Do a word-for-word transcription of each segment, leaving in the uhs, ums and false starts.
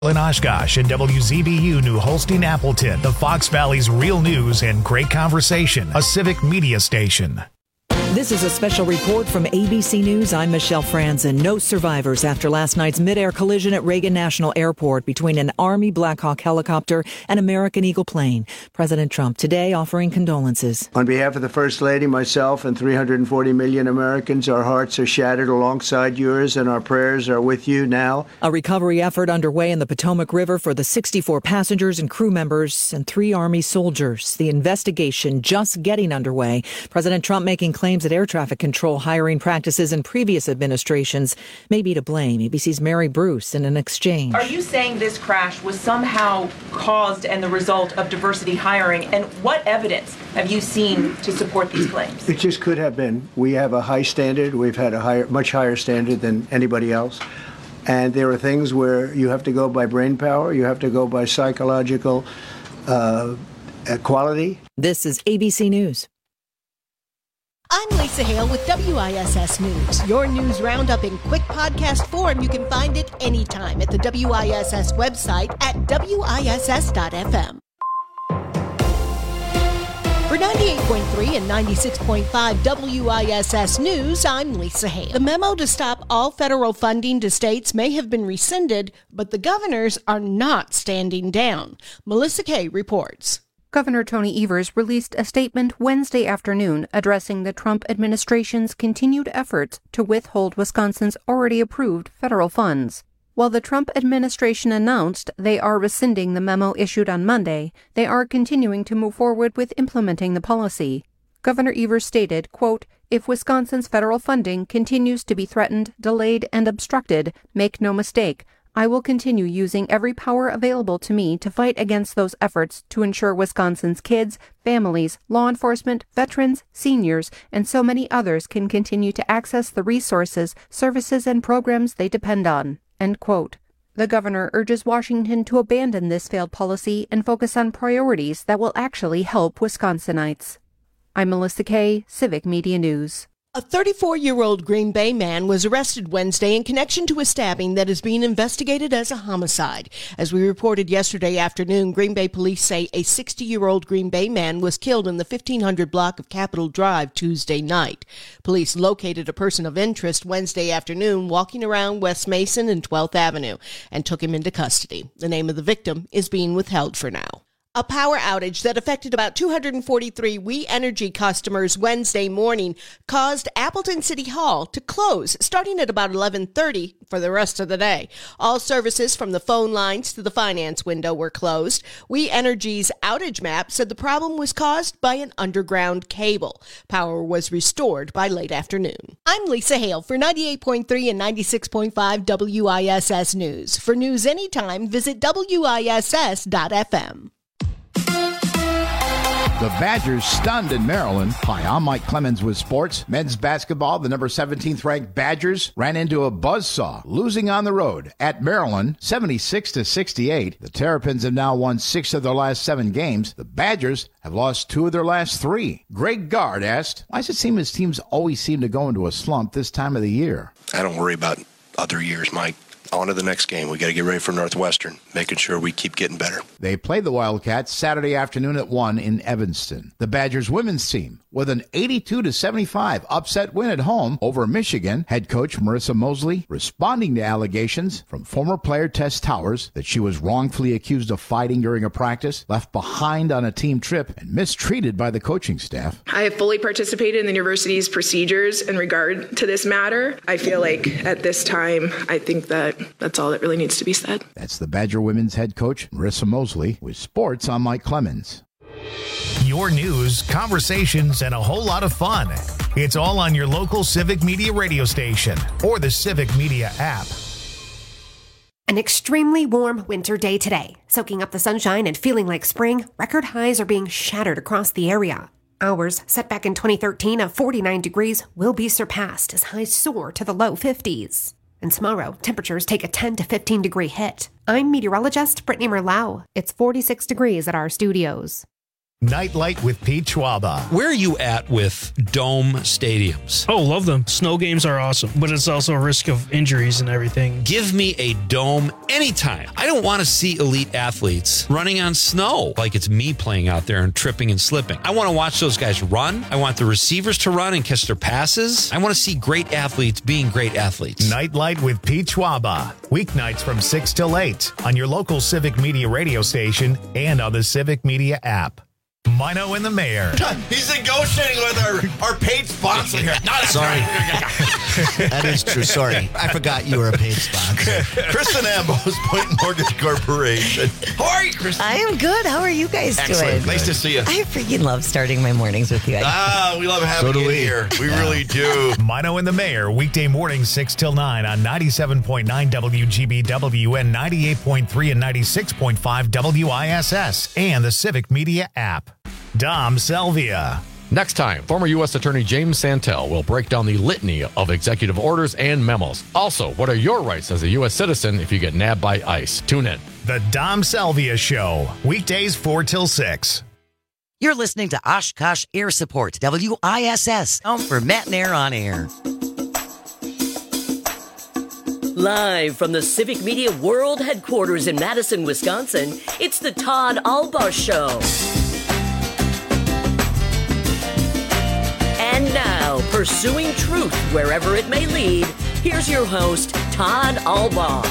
In Oshkosh and W Z B U New Holstein Appleton, the Fox Valley's real news and great conversation, a civic media station. This is a special report from A B C News. I'm Michelle Franzen. No survivors after last night's mid-air collision at Reagan National Airport between an Army Black Hawk helicopter and American Eagle plane. President Trump today offering condolences. On behalf of the First Lady, myself, and three hundred forty million Americans, our hearts are shattered alongside yours, and our prayers are with you now. A recovery effort underway in the Potomac River for the sixty-four passengers and crew members and three Army soldiers. The investigation just getting underway. President Trump making claims that air traffic control hiring practices in previous administrations may be to blame. A B C's Mary Bruce in an exchange. Are you saying this crash was somehow caused and the result of diversity hiring? And what evidence have you seen to support these claims? It just could have been. We have a high standard. We've had a higher, much higher standard than anybody else. And there are things where you have to go by brain power. You have to go by psychological uh, quality. This is A B C News. I'm Lisa Hale with W I S S News. Your news roundup in quick podcast form. You can find it anytime at the W I S S website at W I S S dot F M. For ninety-eight point three and ninety-six point five W I S S News, I'm Lisa Hale. The memo to stop all federal funding to states may have been rescinded, but the governors are not standing down. Melissa Kay reports. Governor Tony Evers released a statement Wednesday afternoon addressing the Trump administration's continued efforts to withhold Wisconsin's already approved federal funds. While the Trump administration announced they are rescinding the memo issued on Monday, they are continuing to move forward with implementing the policy. Governor Evers stated, quote, "If Wisconsin's federal funding continues to be threatened, delayed, and obstructed, make no mistake, I will continue using every power available to me to fight against those efforts to ensure Wisconsin's kids, families, law enforcement, veterans, seniors, and so many others can continue to access the resources, services, and programs they depend on." End quote. The governor urges Washington to abandon this failed policy and focus on priorities that will actually help Wisconsinites. I'm Melissa Kay, Civic Media News. A thirty-four-year-old Green Bay man was arrested Wednesday in connection to a stabbing that is being investigated as a homicide. As we reported yesterday afternoon, Green Bay police say a sixty-year-old Green Bay man was killed in the fifteen hundred block of Capitol Drive Tuesday night. Police located a person of interest Wednesday afternoon walking around West Mason and twelfth Avenue and took him into custody. The name of the victim is being withheld for now. A power outage that affected about two hundred forty-three We Energy customers Wednesday morning caused Appleton City Hall to close starting at about eleven thirty for the rest of the day. All services from the phone lines to the finance window were closed. We Energy's outage map said the problem was caused by an underground cable. Power was restored by late afternoon. I'm Lisa Hale for ninety-eight point three and ninety-six point five W I S S News. For news anytime, visit W I S S dot F M. The Badgers stunned in Maryland. Hi, I'm Mike Clemens with sports. Men's basketball, the number seventeenth ranked Badgers ran into a buzzsaw, losing on the road at Maryland, seventy-six to sixty-eight. The Terrapins have now won six of their last seven games. The Badgers have lost two of their last three. Greg Gard asked, why does it seem his teams always seem to go into a slump this time of the year? I don't worry about other years, Mike. On to the next game. We got to get ready for Northwestern, making sure we keep getting better. They played the Wildcats Saturday afternoon at one in Evanston. The Badgers women's team, with an eighty-two to seventy-five upset win at home over Michigan, head coach Marissa Mosley responding to allegations from former player Tess Towers that she was wrongfully accused of fighting during a practice, left behind on a team trip, and mistreated by the coaching staff. I have fully participated in the university's procedures in regard to this matter. I feel like at this time, I think that that's all that really needs to be said. That's the Badger women's head coach, Marissa Mosley, with sports. I'm Mike Clemens. Your news, conversations, and a whole lot of fun. It's all on your local Civic Media radio station or the Civic Media app. An extremely warm winter day today. Soaking up the sunshine and feeling like spring, record highs are being shattered across the area. Hours set back in twenty thirteen of forty-nine degrees will be surpassed as highs soar to the low fifties. And tomorrow, temperatures take a ten to fifteen degree hit. I'm meteorologist Brittany Merlau. It's forty-six degrees at our studios. Nightlight with Pete Schwaba. Where are you at with dome stadiums? Oh, love them. Snow games are awesome, but it's also a risk of injuries and everything. Give me a dome anytime. I don't want to see elite athletes running on snow like it's me playing out there and tripping and slipping. I want to watch those guys run. I want the receivers to run and catch their passes. I want to see great athletes being great athletes. Nightlight with Pete Schwaba. Weeknights from six till eight on your local Civic Media radio station and on the Civic Media app. Mino and the Mayor. He's negotiating with our, our paid sponsor here. No, Sorry. That is true. Sorry. I forgot you were a paid sponsor. Kristen Ambos, Point Mortgage Corporation. How are you, Kristen? I am good. How are you guys Excellent. doing? Nice to see you. I freaking love starting my mornings with you. Ah, we love having So do you we. here. We Yeah. really do. Mino and the Mayor, weekday mornings six till nine on ninety-seven point nine W G B W and ninety-eight point three and ninety-six point five W I S S and the Civic Media app. Dom Selvia. Next time, former U S Attorney James Santel will break down the litany of executive orders and memos. Also, what are your rights as a U S citizen if you get nabbed by ICE? Tune in. The Dom Selvia Show, weekdays four till six. You're listening to Oshkosh Air Support, W I S S, home for Matt and Air on Air. Live from the Civic Media World Headquarters in Madison, Wisconsin, it's the Todd Albaugh Show. And now, pursuing truth wherever it may lead, here's your host, Todd Albaugh.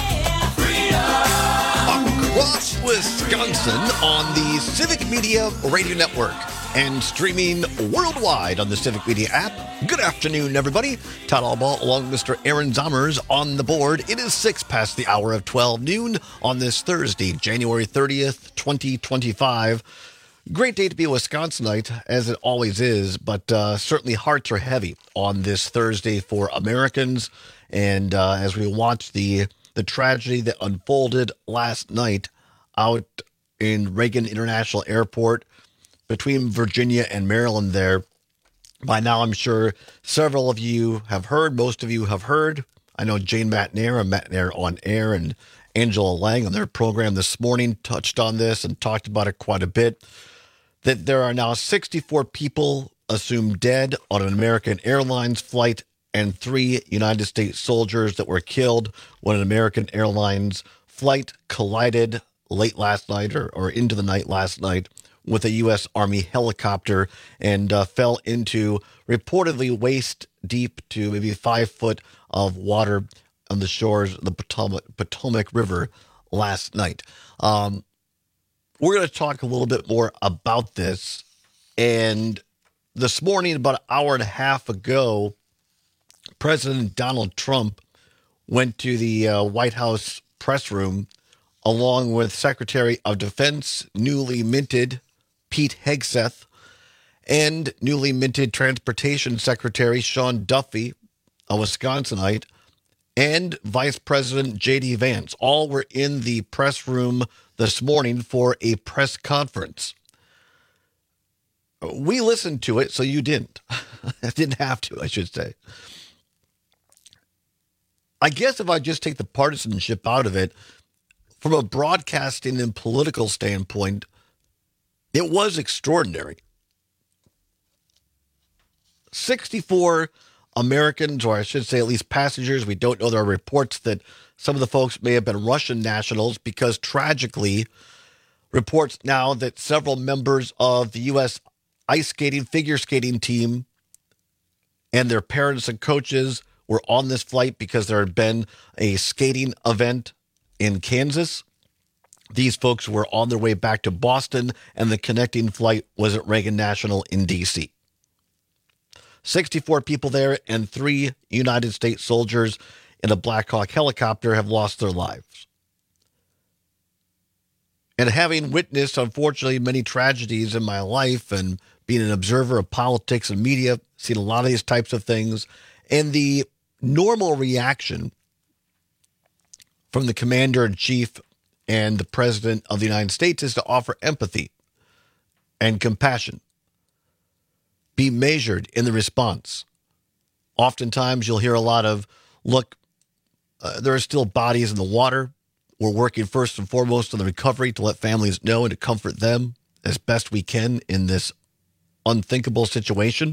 Across Wisconsin on the Civic Media Radio Network and streaming worldwide on the Civic Media app. Good afternoon, everybody. Todd Albaugh along with Mister Aaron Zommers on the board. It is six past the hour of twelve noon on this Thursday, January thirtieth, twenty twenty-five. Great day to be a Wisconsinite, as it always is, but uh, certainly hearts are heavy on this Thursday for Americans. And uh, as we watch the the tragedy that unfolded last night out in Reagan International Airport between Virginia and Maryland there, by now I'm sure several of you have heard, most of you have heard. I know Jane McNair and McNair on Air and Angela Lang on their program this morning touched on this and talked about it quite a bit, that there are now sixty-four people assumed dead on an American Airlines flight and three United States soldiers that were killed when an American Airlines flight collided late last night or, or into the night last night with a U S Army helicopter and uh, fell into reportedly waist deep to maybe five foot of water on the shores of the Potomac, Potomac River last night. Um, we're going to talk a little bit more about this. And this morning, about an hour and a half ago, President Donald Trump went to the uh, White House press room along with Secretary of Defense, newly minted Pete Hegseth, and newly minted Transportation Secretary Sean Duffy, a Wisconsinite, and Vice President J D Vance. All were in the press room this morning for a press conference. We listened to it, so you didn't. I didn't have to, I should say. I guess if I just take the partisanship out of it, from a broadcasting and political standpoint, it was extraordinary. sixty-four Americans, or I should say at least passengers. We don't know. There are reports that some of the folks may have been Russian nationals because tragically, reports now that several members of the U S ice skating, figure skating team and their parents and coaches were on this flight because there had been a skating event in Kansas. These folks were on their way back to Boston, and the connecting flight was at Reagan National in D C sixty-four people there, and three United States soldiers in a Black Hawk helicopter have lost their lives. And having witnessed, unfortunately, many tragedies in my life and being an observer of politics and media, seen a lot of these types of things, and the normal reaction from the commander-in-chief and the president of the United States is to offer empathy and compassion. Be measured in the response. Oftentimes you'll hear a lot of, look, uh, there are still bodies in the water. We're working first and foremost on the recovery to let families know and to comfort them. as best we can in this unthinkable situation.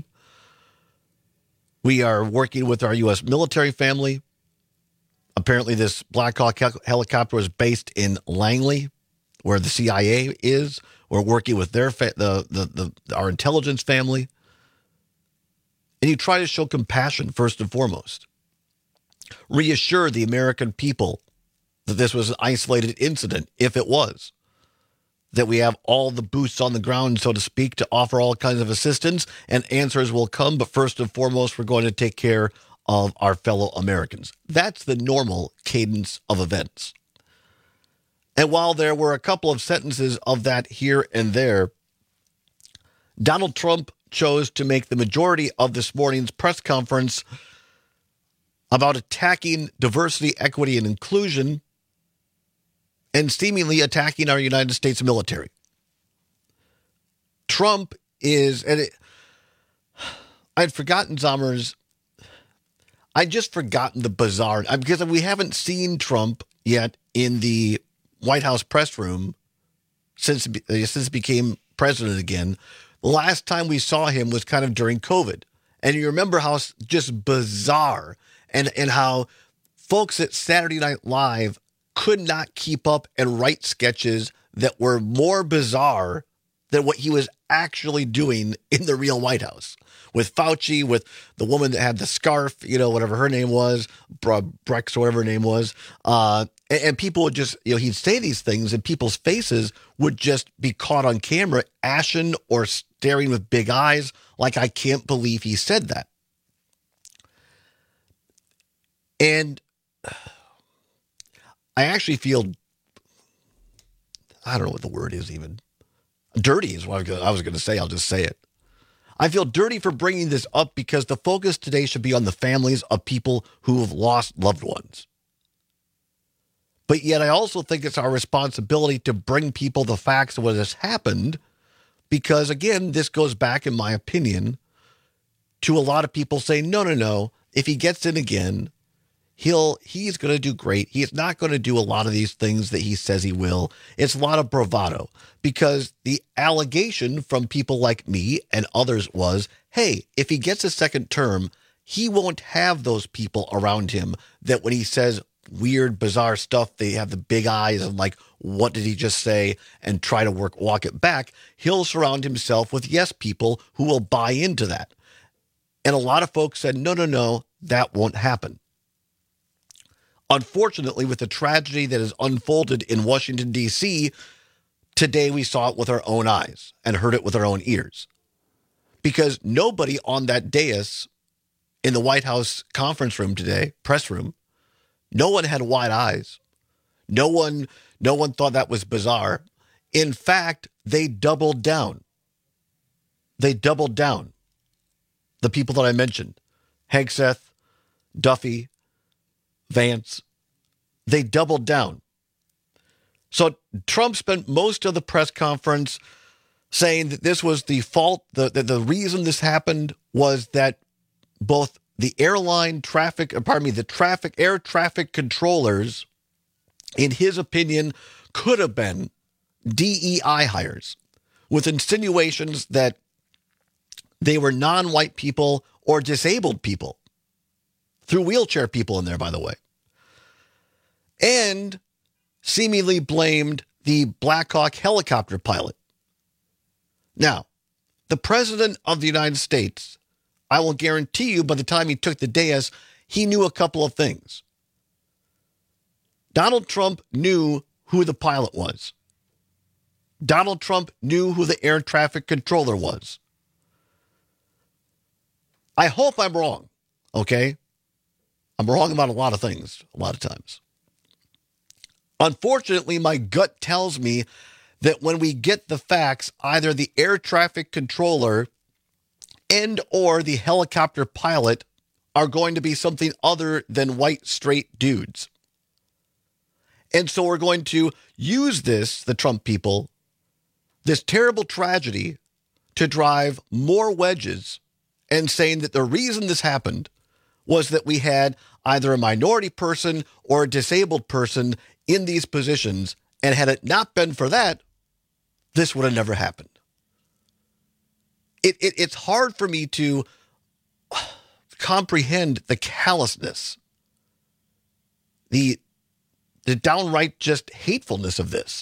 We are working with our U S military family. Apparently, this Black Hawk hel- helicopter was based in Langley, where the C I A is. We're working with their fa- the, the the our intelligence family. And you try to show compassion first and foremost. Reassure the American people that this was an isolated incident, if it was. That we have all the boots on the ground, so to speak, to offer all kinds of assistance, and answers will come. But first and foremost, we're going to take care of our fellow Americans. That's the normal cadence of events. And while there were a couple of sentences of that here and there, Donald Trump chose to make the majority of this morning's press conference about attacking diversity, equity, and inclusion, and seemingly attacking our United States military. Trump is, and it, I'd forgotten Zommer's, I'd just forgotten the bizarre, because we haven't seen Trump yet in the White House press room since, since he became president again. The last time we saw him was kind of during COVID. And you remember how just bizarre and, and how folks at Saturday Night Live could not keep up and write sketches that were more bizarre than what he was actually doing in the real White House. With Fauci, with the woman that had the scarf, you know, whatever her name was, Brex or whatever her name was. Uh, and, and people would just, you know, he'd say these things and people's faces would just be caught on camera, ashen or staring with big eyes, like, I can't believe he said that. And I actually feel, I don't know what the word is even. Dirty is what I was going to say. I'll just say it. I feel dirty for bringing this up because the focus today should be on the families of people who have lost loved ones. But yet I also think it's our responsibility to bring people the facts of what has happened because, again, this goes back, in my opinion, to a lot of people saying, no, no, no, if he gets in again, He'll he's going to do great. He's not going to do a lot of these things that he says he will. It's a lot of bravado because the allegation from people like me and others was, hey, if he gets a second term, he won't have those people around him that when he says weird, bizarre stuff, they have the big eyes and like, what did he just say? And try to work, walk it back. He'll surround himself with yes people who will buy into that. And a lot of folks said, no, no, no, that won't happen. Unfortunately, with the tragedy that has unfolded in Washington, D C, today we saw it with our own eyes and heard it with our own ears. Because nobody on that dais in the White House conference room today, press room, no one had wide eyes. No one, no one thought that was bizarre. In fact, they doubled down. They doubled down. The people that I mentioned, Hegseth, Duffy, Vance, they doubled down. So Trump spent most of the press conference saying that this was the fault, the, the, the reason this happened was that both the airline traffic, pardon me, the traffic, air traffic controllers, in his opinion, could have been D E I hires with insinuations that they were non-white people or disabled people. Threw wheelchair people in there, by the way. And seemingly blamed the Black Hawk helicopter pilot. Now, the president of the United States, I will guarantee you by the time he took the dais, he knew a couple of things. Donald Trump knew who the pilot was. Donald Trump knew who the air traffic controller was. I hope I'm wrong, okay? I'm wrong about a lot of things, a lot of times. Unfortunately, my gut tells me that when we get the facts, either the air traffic controller and or the helicopter pilot are going to be something other than white, straight dudes. And so we're going to use this, the Trump people, this terrible tragedy to drive more wedges and saying that the reason this happened was that we had either a minority person or a disabled person in these positions. And had it not been for that, this would have never happened. It, it It's hard for me to comprehend the callousness, the, the downright just hatefulness of this.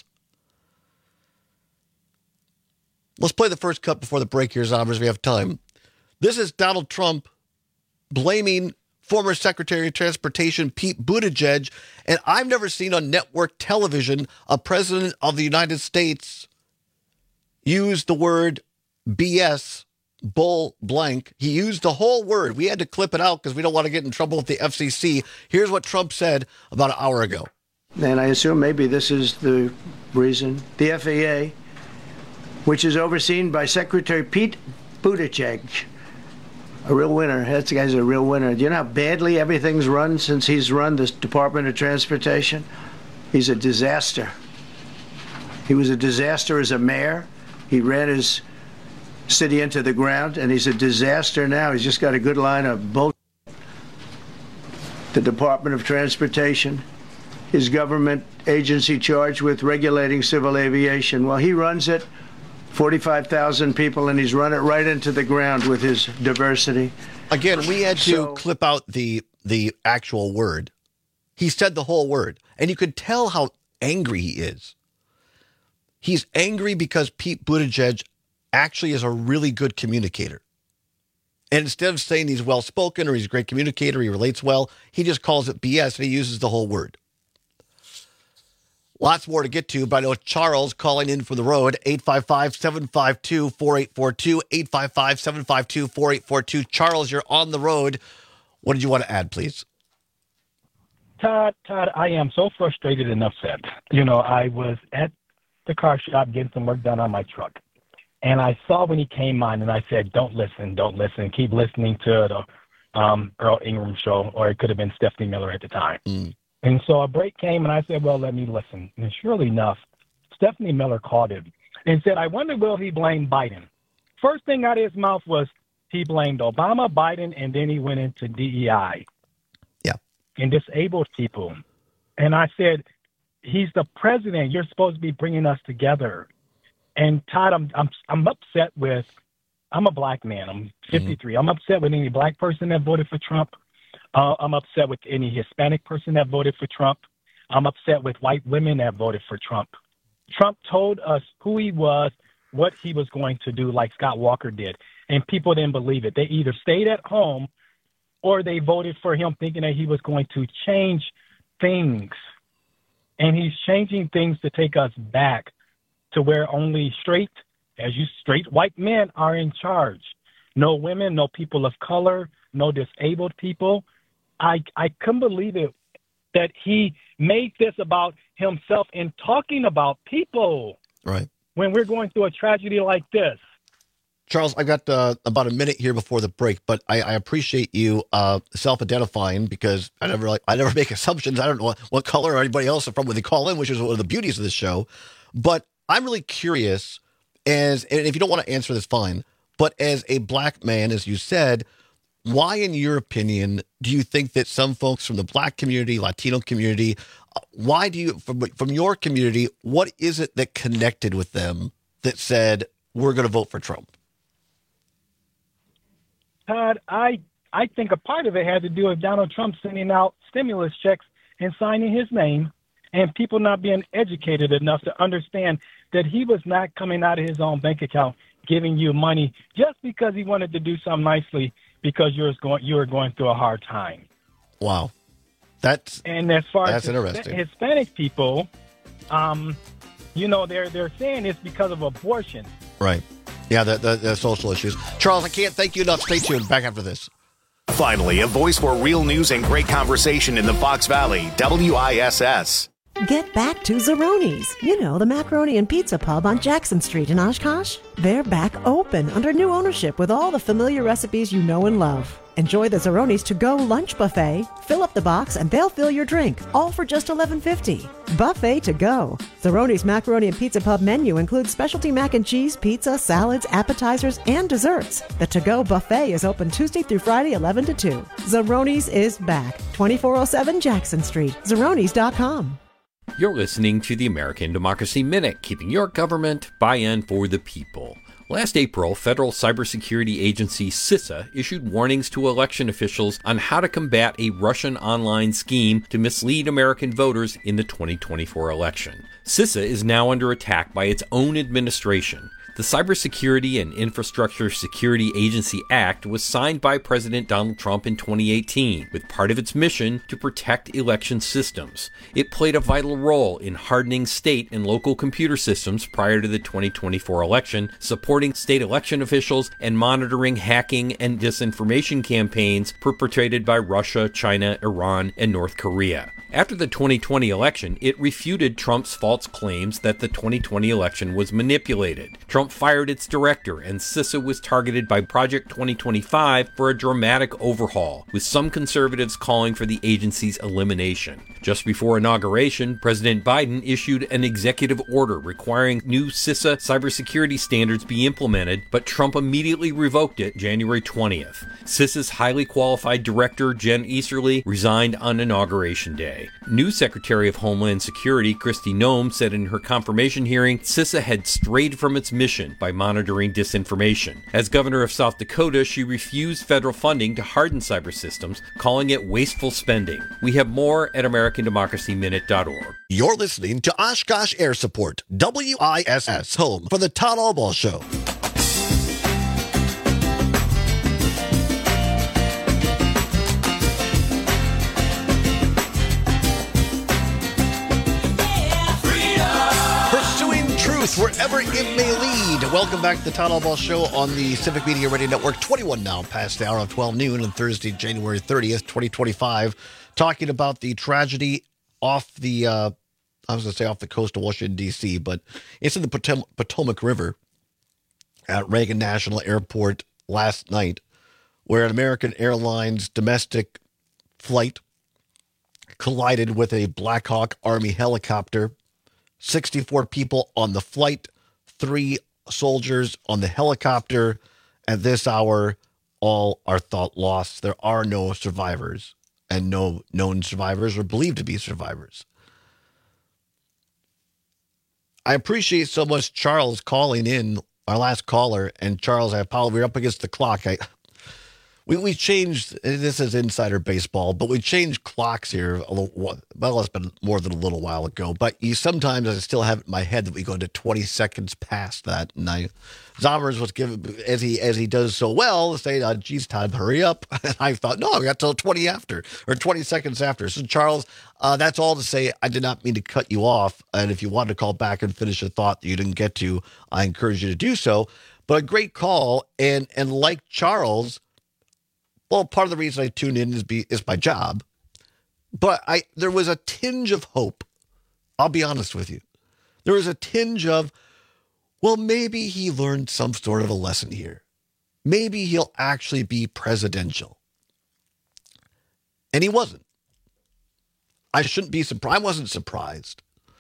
Let's play the first cut before the break here, Zombers, if we have time. This is Donald Trump blaming former Secretary of Transportation Pete Buttigieg, and I've never seen on network television a president of the United States use the word B S, bull blank. He used the whole word. We had to clip it out because we don't want to get in trouble with the F C C. Here's what Trump said about an hour ago. And I assume maybe this is the reason. The F A A, which is overseen by Secretary Pete Buttigieg, a real winner. That guy's a real winner. Do you know how badly everything's run since he's run this Department of Transportation? He's a disaster. He was a disaster as a mayor. He ran his city into the ground, and he's a disaster now. He's just got a good line of bullshit. The Department of Transportation, his government agency charged with regulating civil aviation. Well, he runs it. forty-five thousand people, and he's run it right into the ground with his diversity. Again, we had to So- clip out the the actual word. He said the whole word, and you could tell how angry he is. He's angry because Pete Buttigieg actually is a really good communicator. And instead of saying he's well-spoken or he's a great communicator, he relates well, he just calls it B S and he uses the whole word. Lots more to get to, but I know Charles calling in from the road, eight five five, seven five two, four eight four two, eight five five, seven five two, four eight four two. Charles, you're on the road. What did you want to add, please? Todd, Todd, I am so frustrated and upset. You know, I was at the car shop getting some work done on my truck, and I saw when he came on, and I said, don't listen, don't listen. Keep listening to the um, Earl Ingram show, or it could have been Stephanie Miller at the time. Mm. And so a break came, and I said, well, let me listen. And surely enough, Stephanie Miller called him and said, I wonder, will he blame Biden? First thing out of his mouth was he blamed Obama, Biden, and then he went into D E I. Yeah. And disabled people. And I said, he's the president. You're supposed to be bringing us together. And Todd, I'm I'm I'm upset with, I'm a black man. I'm fifty-three. Mm-hmm. I'm upset with any black person that voted for Trump. Uh, I'm upset with any Hispanic person that voted for Trump. I'm upset with white women that voted for Trump. Trump told us who he was, what he was going to do, like Scott Walker did, and people didn't believe it. They either stayed at home or they voted for him thinking that he was going to change things. And he's changing things to take us back to where only straight, as you straight white men are in charge. No women, no people of color, no disabled people. I I couldn't believe it that he made this about himself and talking about people. Right. When we're going through a tragedy like this. Charles, I've got uh, about a minute here before the break, but I, I appreciate you uh, self-identifying because I never like I never make assumptions. I don't know what, what color or anybody else are from when they call in, which is one of the beauties of this show. But I'm really curious, as and if you don't want to answer this, fine. But as a black man, as you said, why, in your opinion, do you think that some folks from the black community, Latino community, why do you, from, from your community, what is it that connected with them that said, we're going to vote for Trump? Todd, I I think a part of it had to do with Donald Trump sending out stimulus checks and signing his name, and people not being educated enough to understand that he was not coming out of his own bank account giving you money just because he wanted to do something nicely because you were going you were going through a hard time. Wow, that's and as far that's as interesting. Hispanic people, um, you know, they're they're saying it's because of abortion. Right. Yeah, the, the, the social issues. Charles, I can't thank you enough. Stay tuned. Back after this. Finally, a voice for real news and great conversation in the Fox Valley, W I S S. Get back to Zeroni's. You know, the macaroni and pizza pub on Jackson Street in Oshkosh. They're back open under new ownership with all the familiar recipes you know and love. Enjoy the Zeroni's to-go lunch buffet. Fill up the box and they'll fill your drink, all for just eleven fifty. Buffet to go. Zeroni's Macaroni and Pizza Pub menu includes specialty mac and cheese, pizza, salads, appetizers, and desserts. The to-go buffet is open Tuesday through Friday, eleven to two. Zeroni's is back. twenty-four oh seven Jackson Street. Zeronis dot com. You're listening to the American Democracy Minute, keeping your government by and for the people. Last April, federal cybersecurity agency CISA issued warnings to election officials on how to combat a Russian online scheme to mislead American voters in the twenty twenty-four election. CISA is now under attack by its own administration. The Cybersecurity and Infrastructure Security Agency Act was signed by President Donald Trump in twenty eighteen, with part of its mission to protect election systems. It played a vital role in hardening state and local computer systems prior to the twenty twenty-four election, supporting state election officials, and monitoring hacking and disinformation campaigns perpetrated by Russia, China, Iran, and North Korea. After the twenty twenty election, it refuted Trump's false claims that the twenty twenty election was manipulated. Trump fired its director, and CISA was targeted by Project twenty twenty-five for a dramatic overhaul, with some conservatives calling for the agency's elimination. Just before inauguration, President Biden issued an executive order requiring new CISA cybersecurity standards be implemented, but Trump immediately revoked it January twentieth. CISA's highly qualified director, Jen Easterly, resigned on Inauguration Day. New Secretary of Homeland Security, Kristi Noem, said in her confirmation hearing, CISA had strayed from its mission by monitoring disinformation. As governor of South Dakota, she refused federal funding to harden cyber systems, calling it wasteful spending. We have more at American Democracy Minute dot org. You're listening to Oshkosh Air Support, W I S S, home for the Todd Albaugh Show. Wherever it may lead. Welcome back to the Todd Albaugh Show on the Civic Media Radio Network. twenty-one now past the hour of twelve noon on Thursday, January thirtieth, twenty twenty-five. Talking about the tragedy off the, uh, I was going to say off the coast of Washington, D C, but it's in the Potom- Potomac River at Reagan National Airport last night, where an American Airlines domestic flight collided with a Black Hawk Army helicopter. sixty-four people on the flight, three soldiers on the helicopter. At this hour, all are thought lost. There are no survivors, and no known survivors or believed to be survivors. I appreciate so much Charles calling in, our last caller. And Charles, I apologize, we're up against the clock. I We we changed, this is insider baseball, but we changed clocks here a little, well, it's been more than a little while ago, but you sometimes, I still have it in my head that we go to twenty seconds past that, and I, Zommers was given, as he as he does so well, saying, uh, geez, Todd, hurry up, and I thought, no, I got till twenty after, or twenty seconds after. So, Charles, uh, that's all to say, I did not mean to cut you off, and if you wanted to call back and finish a thought that you didn't get to, I encourage you to do so, but a great call, and and like Charles, well, part of the reason I tuned in is be is my job, but I there was a tinge of hope. I'll be honest with you. There was a tinge of, well, maybe he learned some sort of a lesson here. Maybe he'll actually be presidential. And he wasn't. I shouldn't be surprised. I wasn't surprised.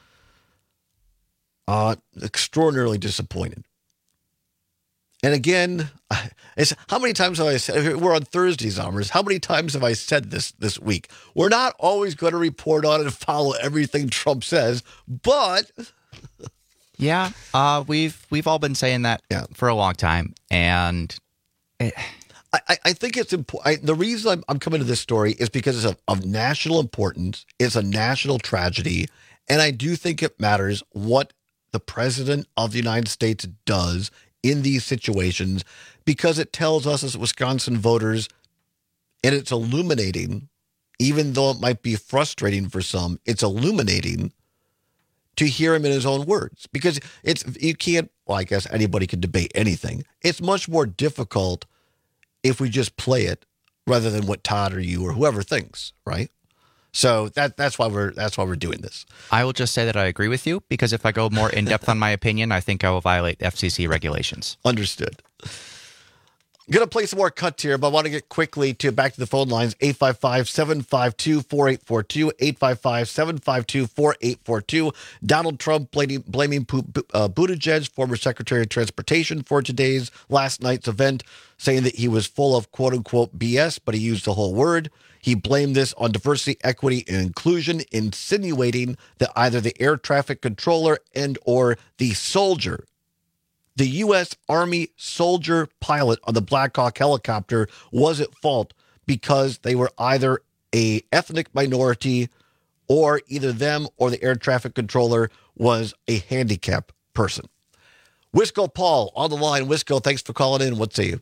Uh, extraordinarily disappointed. And again, it's, how many times have I said, we're on Thursdays, Zommers, how many times have I said this this week? We're not always going to report on and follow everything Trump says, but... yeah, uh, we've we've all been saying that yeah. for a long time, and... It... I, I think it's important. The reason I'm, I'm coming to this story is because it's of, of national importance. It's a national tragedy, and I do think it matters what the president of the United States does in these situations, because it tells us as Wisconsin voters, and it's illuminating, even though it might be frustrating for some, it's illuminating to hear him in his own words. Because it's you can't, well, I guess anybody can debate anything. It's much more difficult if we just play it rather than what Todd or you or whoever thinks, right? So that that's why we're that's why we're doing this. I will just say that I agree with you, because if I go more in depth on my opinion, I think I will violate F C C regulations. Understood. I'm going to play some more cuts here, but I want to get quickly to back to the phone lines. eight five five, seven five two, four eight four two, eight five five, seven five two, four eight four two. Donald Trump blaming, blaming uh, Buttigieg, former Secretary of Transportation, for today's last night's event, saying that he was full of quote-unquote B S, but he used the whole word. He blamed this on diversity, equity, and inclusion, insinuating that either the air traffic controller and or the soldier, the U S Army soldier pilot on the Black Hawk helicopter, was at fault because they were either a ethnic minority or either them or the air traffic controller was a handicapped person. Wisco Paul on the line. Wisco, thanks for calling in. What say you?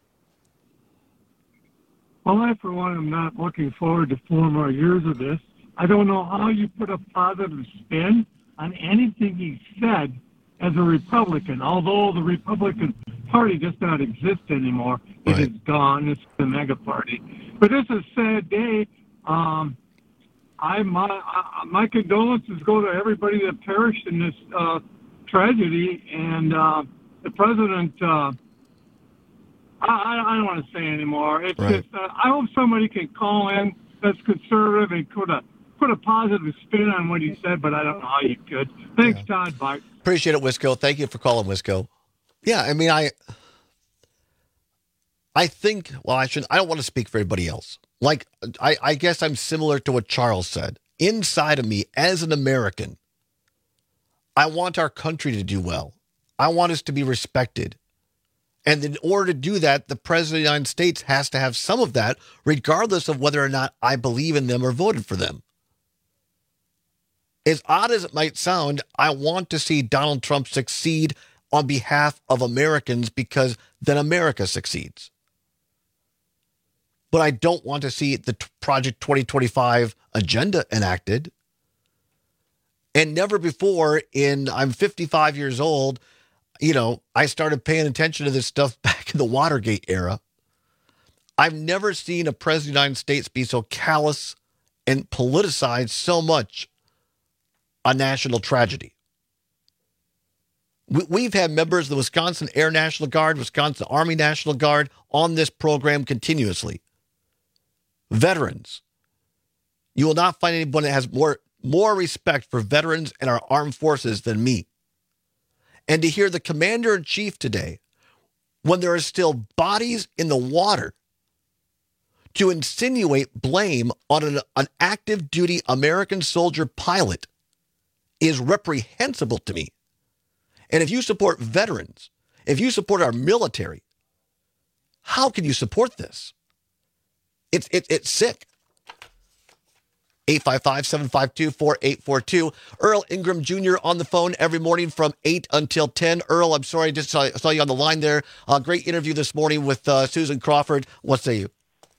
Well, I, for one, am not looking forward to four more years of this. I don't know how you put a positive spin on anything he said as a Republican, although the Republican Party does not exist anymore. It right. is gone. It's the mega party. But this is a sad day. Um, I my, I, my condolences go to everybody that perished in this uh, tragedy, and uh, the president. Uh, I, I don't want to say anymore. It's right. just uh, I hope somebody can call in that's conservative and put a put a positive spin on what he said, but I don't know how you could. Thanks, yeah. Todd. Bye. Appreciate it, Wisco. Thank you for calling, Wisco. Yeah, I mean, I I think. Well, I should. I don't want to speak for everybody else. Like, I, I guess I'm similar to what Charles said. Inside of me, as an American, I want our country to do well. I want us to be respected. And in order to do that, the President of the United States has to have some of that, regardless of whether or not I believe in them or voted for them. As odd as it might sound, I want to see Donald Trump succeed on behalf of Americans because then America succeeds. But I don't want to see the Project twenty twenty-five agenda enacted. And never before in, I'm fifty-five years old, you know, I started paying attention to this stuff back in the Watergate era. I've never seen a president of the United States be so callous and politicized so much a national tragedy. We've had members of the Wisconsin Air National Guard, Wisconsin Army National Guard on this program continuously. Veterans. You will not find anyone that has more, more respect for veterans and our armed forces than me. And to hear the commander-in-chief today, when there are still bodies in the water, to insinuate blame on an, an active-duty American soldier pilot is reprehensible to me. And if you support veterans, if you support our military, how can you support this? It's it, it's sick. eight five five, seven five two, four eight four two. Earl Ingram Junior on the phone every morning from eight until ten. Earl, I'm sorry, I just saw, saw you on the line there. Uh, great interview this morning with uh, Susan Crawford. What say you?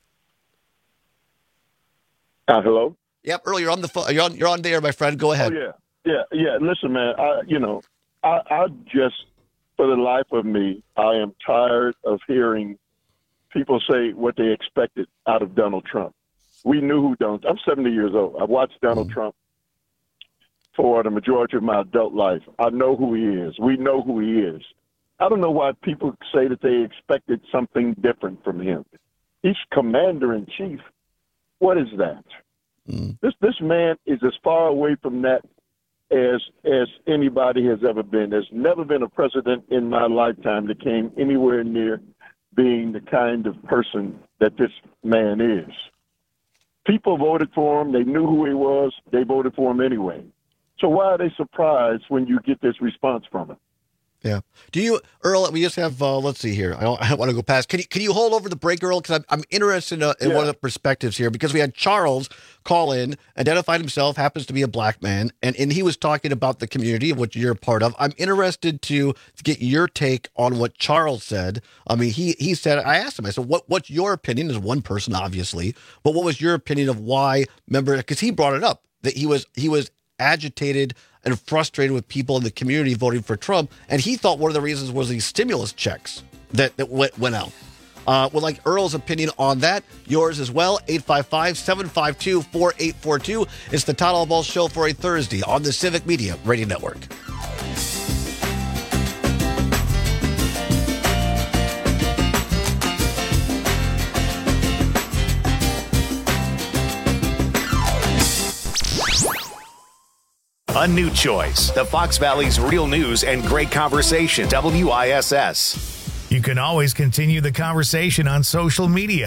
Uh, hello? Yep, Earl, you're on the phone. You're on, you're on there, my friend. Go ahead. Oh, yeah. Yeah, yeah. Listen, man, I, you know, I, I just, for the life of me, I am tired of hearing people say what they expected out of Donald Trump. We knew who Donald. I'm seventy years old. I've watched Donald mm-hmm. Trump for the majority of my adult life. I know who he is. We know who he is. I don't know why people say that they expected something different from him. He's commander in chief. What is that? Mm-hmm. This this man is as far away from that as as anybody has ever been. There's never been a president in my lifetime that came anywhere near being the kind of person that this man is. People voted for him. They knew who he was. They voted for him anyway. So why are they surprised when you get this response from him? Yeah. Do you, Earl, we just have, uh, let's see here. I don't, I don't want to go past. Can you, can you hold over the break, Earl? Because I'm, I'm interested in, uh, in yeah. one of the perspectives here, because we had Charles call in, identified himself, happens to be a black man, and, and he was talking about the community of which you're a part of. I'm interested to, to get your take on what Charles said. I mean, he, he said, I asked him, I said, what, what's your opinion as one person, obviously, but what was your opinion of why, remember, because he brought it up, that he was, he was agitated and frustrated with people in the community voting for Trump. And he thought one of the reasons was these stimulus checks that, that went, went out. Uh, would like Earl's opinion on that. Yours as well. eight five five, seven five two, four eight four two. It's the Todd Albaugh Show for a Thursday on the Civic Media Radio Network. A new choice. The Fox Valley's real news and great conversation. W I S S. You can always continue the conversation on social media.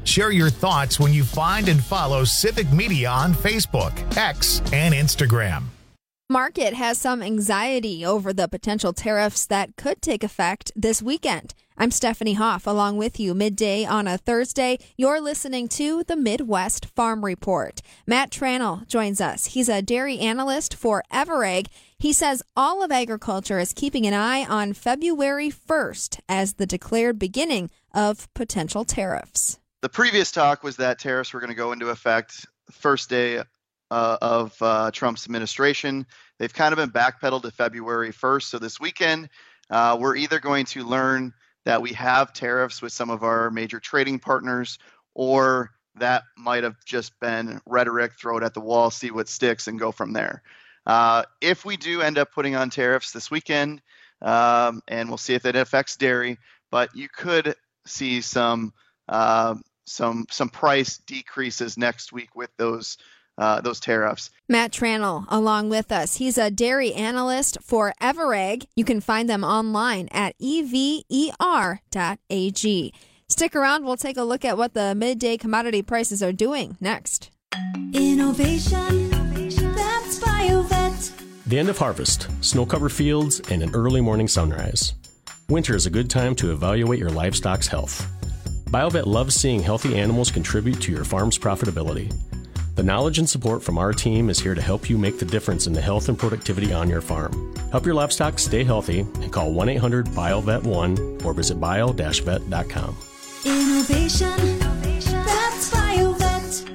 Share your thoughts when you find and follow Civic Media on Facebook, X, and Instagram. Market has some anxiety over the potential tariffs that could take effect this weekend. I'm Stephanie Hoff, along with you midday on a Thursday. You're listening to the Midwest Farm Report. Matt Tranel joins us. He's a dairy analyst for Everegg. He says all of agriculture is keeping an eye on February first as the declared beginning of potential tariffs. The previous talk was that tariffs were going to go into effect the first day uh, of uh, Trump's administration. They've kind of been backpedaled to February first. So this weekend, uh, we're either going to learn that we have tariffs with some of our major trading partners, or that might have just been rhetoric, throw it at the wall, see what sticks, and go from there. Uh, if we do end up putting on tariffs this weekend, um, and we'll see if it affects dairy, but you could see some uh, some some price decreases next week with those uh, those tariffs. Matt Tranel along with us. He's a dairy analyst for Everegg. You can find them online at E V E R dot A G. Stick around. We'll take a look at what the midday commodity prices are doing next. Innovation, that's BioVet. The end of harvest, snow-covered fields, and an early morning sunrise. Winter is a good time to evaluate your livestock's health. BioVet loves seeing healthy animals contribute to your farm's profitability. The knowledge and support from our team is here to help you make the difference in the health and productivity on your farm. Help your livestock stay healthy and call one eight hundred B I O V E T one or visit bio dash vet dot com. Innovation, that's BioVet.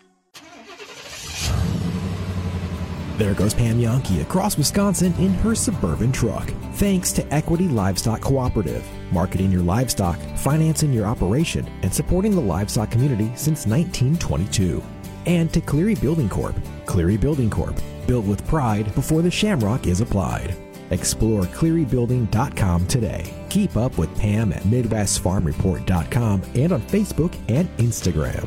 There goes Pam Yankee across Wisconsin in her Suburban truck. Thanks to Equity Livestock Cooperative, marketing your livestock, financing your operation, and supporting the livestock community since nineteen twenty-two. And to Cleary Building Corp. Cleary Building Corp. Built with pride before the shamrock is applied. Explore cleary building dot com today. Keep up with Pam at midwest farm report dot com and on Facebook and Instagram.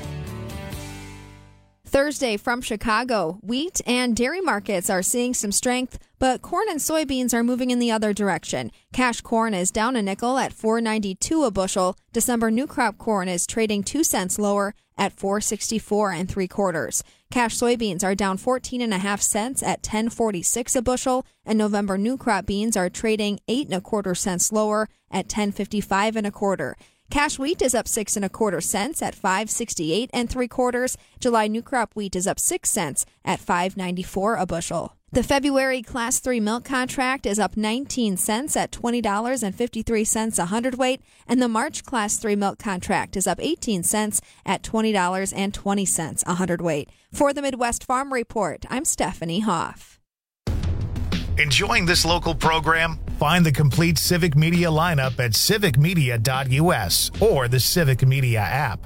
Thursday from Chicago, wheat and dairy markets are seeing some strength, but corn and soybeans are moving in the other direction. Cash corn is down a nickel at four ninety-two a bushel. December new crop corn is trading two cents lower at four sixty-four and three quarters. Cash soybeans are down fourteen and a half cents at ten forty-six a bushel, and November new crop beans are trading eight and a quarter cents lower at ten fifty-five and a quarter. Cash wheat is up six and a quarter cents at five sixty-eight and three quarters. July new crop wheat is up six cents at five ninety-four a bushel. The February Class three milk contract is up nineteen cents at twenty dollars and fifty-three cents a hundredweight, and the March Class three milk contract is up eighteen cents at twenty dollars and twenty cents a hundredweight. For the Midwest Farm Report, I'm Stephanie Hoff. Enjoying this local program? Find the complete Civic Media lineup at civic media dot U S or the Civic Media app.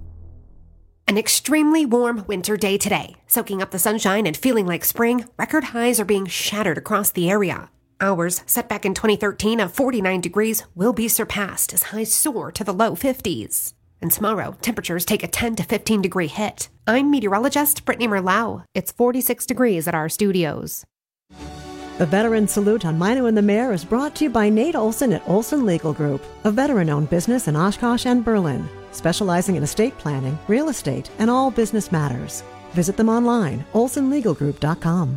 An extremely warm winter day today. Soaking up the sunshine and feeling like spring, record highs are being shattered across the area. Hours set back in twenty thirteen of forty-nine degrees will be surpassed as highs soar to the low fifties. And tomorrow, temperatures take a ten to fifteen degree hit. I'm meteorologist Brittany Merlau. It's forty-six degrees at our studios. The Veteran Salute on Mino and the Mayor is brought to you by Nate Olson at Olson Legal Group, a veteran-owned business in Oshkosh and Berlin, specializing in estate planning, real estate, and all business matters. Visit them online, olson legal group dot com.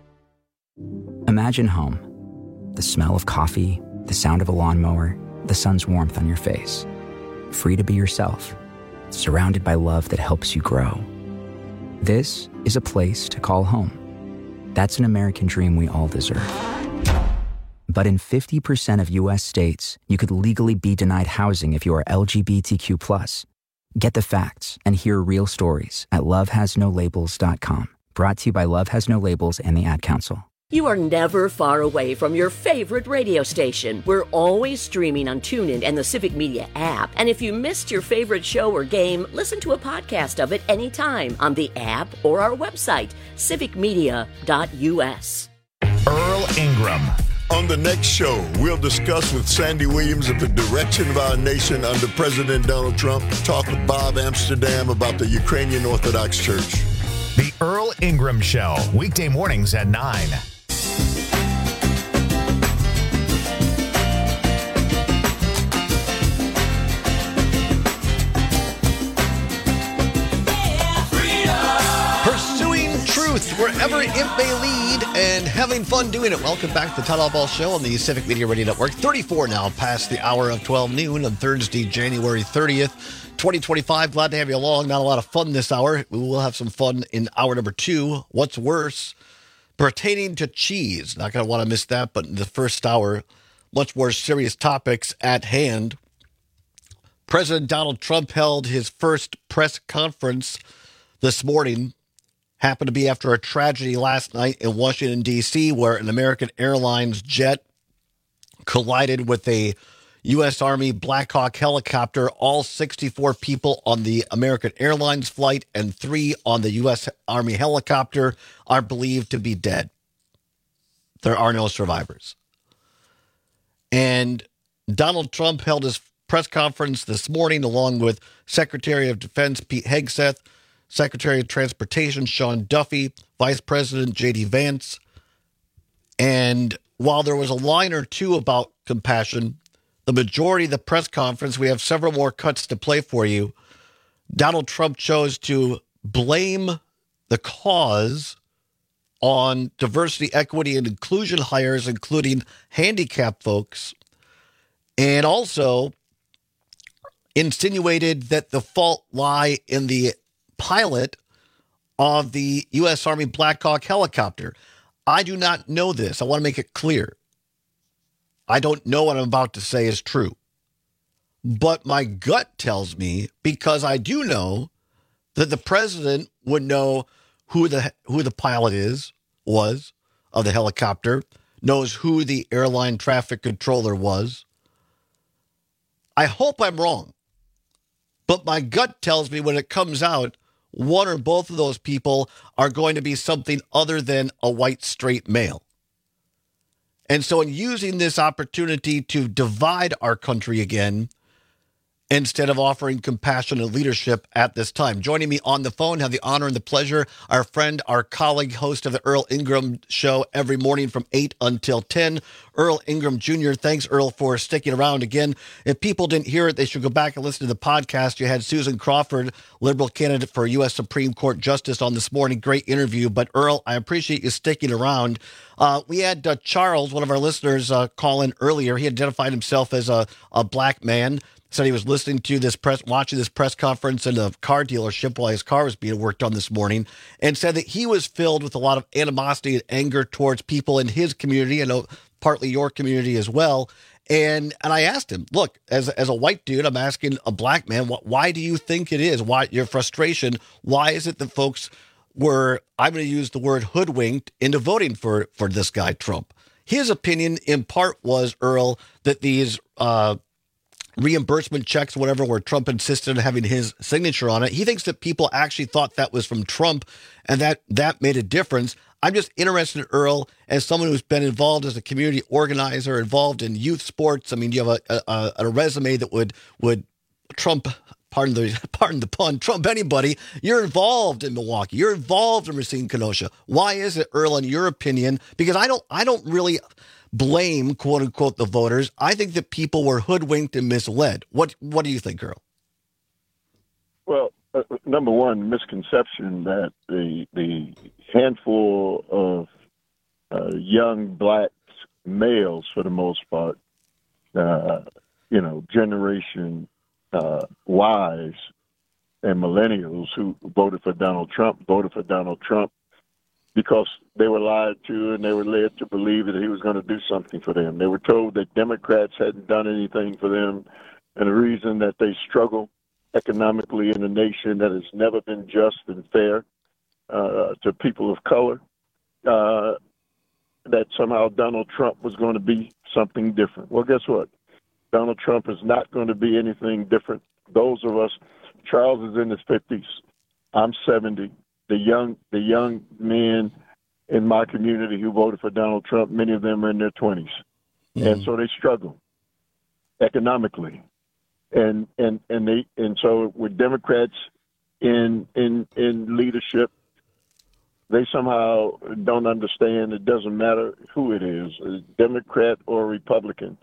Imagine home. The smell of coffee, the sound of a lawnmower, the sun's warmth on your face. Free to be yourself, surrounded by love that helps you grow. This is a place to call home. That's an American dream we all deserve. But in fifty percent of U S states, you could legally be denied housing if you are L G B T Q plus. Get the facts and hear real stories at love has no labels dot com. Brought to you by Love Has No Labels and the Ad Council. You are never far away from your favorite radio station. We're always streaming on TuneIn and the Civic Media app. And if you missed your favorite show or game, listen to a podcast of it anytime on the app or our website, civic media dot U S. Earl Ingram. On the next show, we'll discuss with Sandy Williams of the direction of our nation under President Donald Trump. Talk with Bob Amsterdam about the Ukrainian Orthodox Church. The Earl Ingram Show, weekday mornings at nine. truth wherever it may lead and having fun doing it. Welcome back to the Todd Albaugh Show on the Civic Media Radio Network. thirty-four now past the hour of twelve noon on Thursday, January thirtieth, twenty twenty-five. Glad to have you along. Not a lot of fun this hour. We will have some fun in hour number two. What's worse? Pertaining to cheese. Not going to want to miss that, but in the first hour, much more serious topics at hand. President Donald Trump held his first press conference this morning. Happened to be after a tragedy last night in Washington, D C, where an American Airlines jet collided with a U S Army Black Hawk helicopter. All sixty-four people on the American Airlines flight and three on the U S Army helicopter are believed to be dead. There are no survivors. And Donald Trump held his press conference this morning along with Secretary of Defense Pete Hegseth, Secretary of Transportation Sean Duffy, Vice President J D Vance. And while there was a line or two about compassion, the majority of the press conference, we have several more cuts to play for you. Donald Trump chose to blame the cause on diversity, equity, and inclusion hires, including handicapped folks, and also insinuated that the fault lie in the pilot of the U S Army Black Hawk helicopter. I do not know this. I want to make it clear. I don't know what I'm about to say is true. But my gut tells me, because I do know that the president would know who the who the pilot is, was, of the helicopter, knows who the airline traffic controller was. I hope I'm wrong. But my gut tells me when it comes out, one or both of those people are going to be something other than a white straight male. And so in using this opportunity to divide our country again, instead of offering compassion and leadership at this time. Joining me on the phone, have the honor and the pleasure, our friend, our colleague, host of the Earl Ingram Show every morning from eight until ten, Earl Ingram Junior Thanks, Earl, for sticking around again. If people didn't hear it, they should go back and listen to the podcast. You had Susan Crawford, liberal candidate for U S Supreme Court Justice, on this morning. Great interview. But, Earl, I appreciate you sticking around. Uh, we had uh, Charles, one of our listeners, uh, call in earlier. He identified himself as a, a black man. Said he was listening to this press, watching this press conference in a car dealership while his car was being worked on this morning, and said that he was filled with a lot of animosity and anger towards people in his community, and partly your community as well. And and I asked him, look, as as a white dude, I'm asking a black man, why do you think it is? Why your frustration? Why is it that folks were, I'm going to use the word hoodwinked into voting for for this guy Trump? His opinion, in part, was, Earl, that these uh, reimbursement checks, whatever, where Trump insisted on having his signature on it. He thinks that people actually thought that was from Trump, and that that made a difference. I'm just interested, Earl, as someone who's been involved as a community organizer, involved in youth sports. I mean, you have a a, a resume that would would Trump, pardon the pardon the pun, Trump anybody. You're involved in Milwaukee. You're involved in Racine Kenosha. Why is it, Earl, in your opinion? Because I don't I don't really blame, quote unquote, the voters. I think that people were hoodwinked and misled. What What do you think, Earl? Well, uh, number one, misconception that the the handful of uh, young black males, for the most part, uh, you know, Generation uh, Ys and millennials who voted for Donald Trump, voted for Donald Trump because they were lied to and they were led to believe that he was going to do something for them. They were told that Democrats hadn't done anything for them, and the reason that they struggle economically in a nation that has never been just and fair uh, to people of color, uh, that somehow Donald Trump was going to be something different. Well, guess what? Donald Trump is not going to be anything different. Those of us, Charles is in his fifties, I'm seventy. The young, the young men in my community who voted for Donald Trump, many of them are in their twenties, mm-hmm. and so they struggle economically, and and and they and so with Democrats in in in leadership, they somehow don't understand. It doesn't matter who it is, a Democrat or Republican.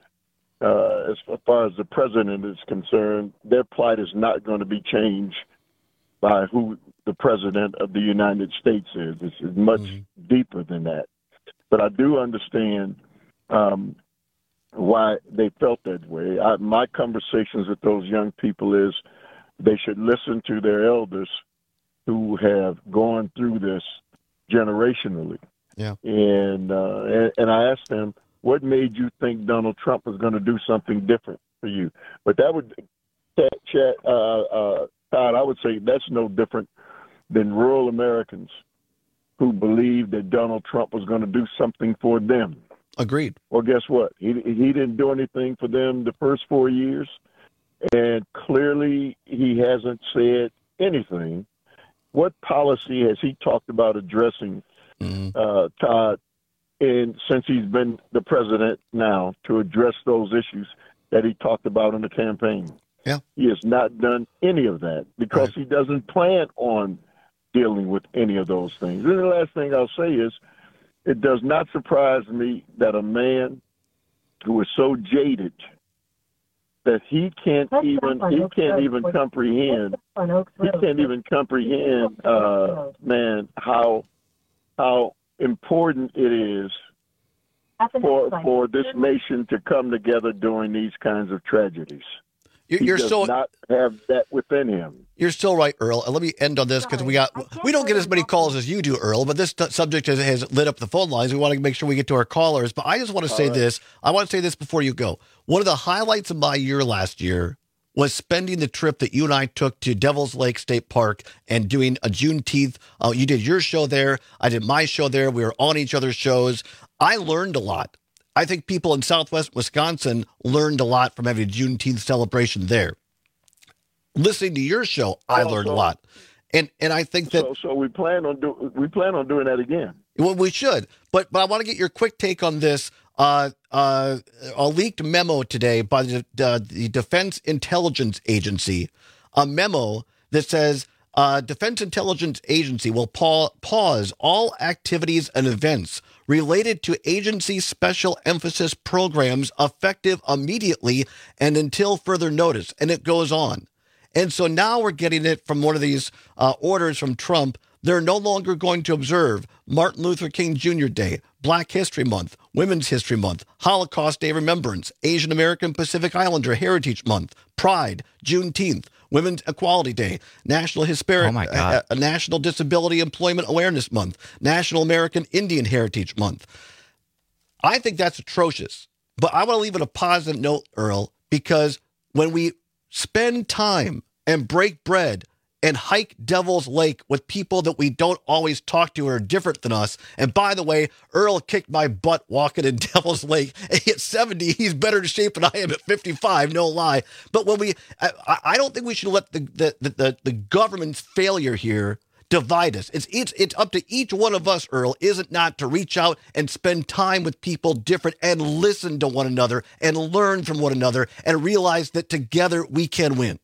Uh, as far as the president is concerned, their plight is not going to be changed by who the president of the United States is. It's, it's much mm-hmm. deeper than that. But I do understand um, why they felt that way. I, my conversations with those young people is they should listen to their elders who have gone through this generationally. Yeah. And, uh, and and I asked them, what made you think Donald Trump was going to do something different for you? But that would, chat, uh, uh, Todd, I would say that's no different than rural Americans who believed that Donald Trump was going to do something for them. Agreed. Well, guess what? He he didn't do anything for them the first four years, and clearly he hasn't said anything. What policy has he talked about addressing, mm-hmm. uh, Todd, and since he's been the president now, to address those issues that he talked about in the campaign? Yeah. He has not done any of that because right. he doesn't plan on dealing with any of those things. And the last thing I'll say is, it does not surprise me that a man who is so jaded that he can't That's even he can't even comprehend he can't even comprehend uh, man how how important it is for for this nation to come together during these kinds of tragedies. You're, you're he does still not have that within him. You're still right, Earl. And let me end on this because we got we don't get as many calls as you do, Earl. But this t- subject has, has lit up the phone lines. We want to make sure we get to our callers. But I just want to say right. this. I want to say this before you go. One of the highlights of my year last year was spending the trip that you and I took to Devil's Lake State Park and doing a Juneteenth. Uh, you did your show there. I did my show there. We were on each other's shows. I learned a lot. I think people in Southwest Wisconsin learned a lot from having a Juneteenth celebration there. Listening to your show, I oh, learned so, a lot, and and I think that so. So we plan on do we plan on doing that again. Well, we should, but but I want to get your quick take on this. Uh, uh, a leaked memo today by the, uh, the Defense Intelligence Agency, a memo that says uh, Defense Intelligence Agency will pa- pause all activities and events related to agency special emphasis programs effective immediately and until further notice. And it goes on. And so now we're getting it from one of these uh, orders from Trump. They're no longer going to observe Martin Luther King Junior Day, Black History Month, Women's History Month, Holocaust Day Remembrance, Asian American Pacific Islander Heritage Month, Pride, Juneteenth, Women's Equality Day, National Hispanic, oh my God. uh, National Disability Employment Awareness Month, National American Indian Heritage Month. I think that's atrocious. But I want to leave it a positive note, Earl, because when we spend time and break bread and hike Devil's Lake with people that we don't always talk to or are different than us. And by the way, Earl kicked my butt walking in Devil's Lake. At seventy, he's better in shape than I am at fifty-five, no lie. But when we, I, I don't think we should let the, the, the, the government's failure here divide us. It's, it's, it's up to each one of us, Earl, is it not, to reach out and spend time with people different and listen to one another and learn from one another and realize that together we can win.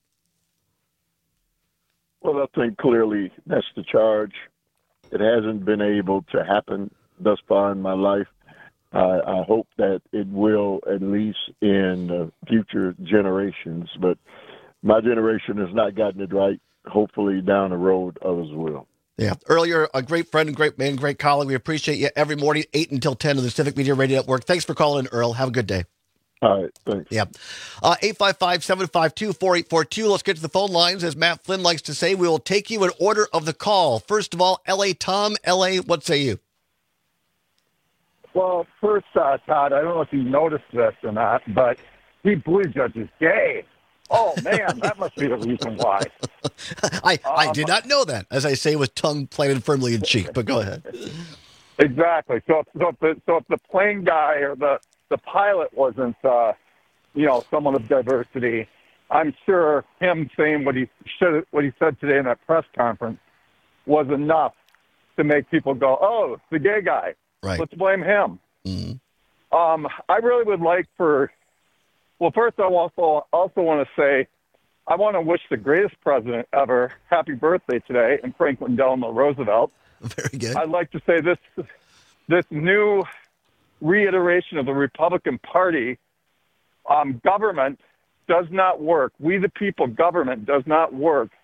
Well, I think clearly that's the charge. It hasn't been able to happen thus far in my life. Uh, I hope that it will, at least in uh, future generations. But my generation has not gotten it right. Hopefully down the road, others will. Yeah. Earlier, a great friend, and great man, great colleague. We appreciate you every morning, eight until ten on the Civic Media Radio Network. Thanks for calling, Earl. Have a good day. All right, thanks. Yeah. Uh, eight five five, seven five two, four eight four two. Let's get to the phone lines. As Matt Flynn likes to say, we will take you in order of the call. First of all, L A Tom. L A, what say you? Well, first, uh, Todd, I don't know if you noticed this or not, but Pete Buttigieg is gay. Oh, man, that must be the reason why. I, um, I did not know that, as I say, with tongue planted firmly in cheek, but go ahead. Exactly. So, if, so, if the, so if the plane guy or the, the pilot wasn't, uh, you know, someone of diversity, I'm sure him saying what he should, what he said today in that press conference was enough to make people go, oh, it's the gay guy. Right. Let's blame him. Mm-hmm. Um, I really would like for, well, first I also, also want to say I want to wish the greatest president ever happy birthday today, and Franklin Delano Roosevelt. Very good. I'd like to say this this new reiteration of the Republican Party, um, government does not work. We the people government does not work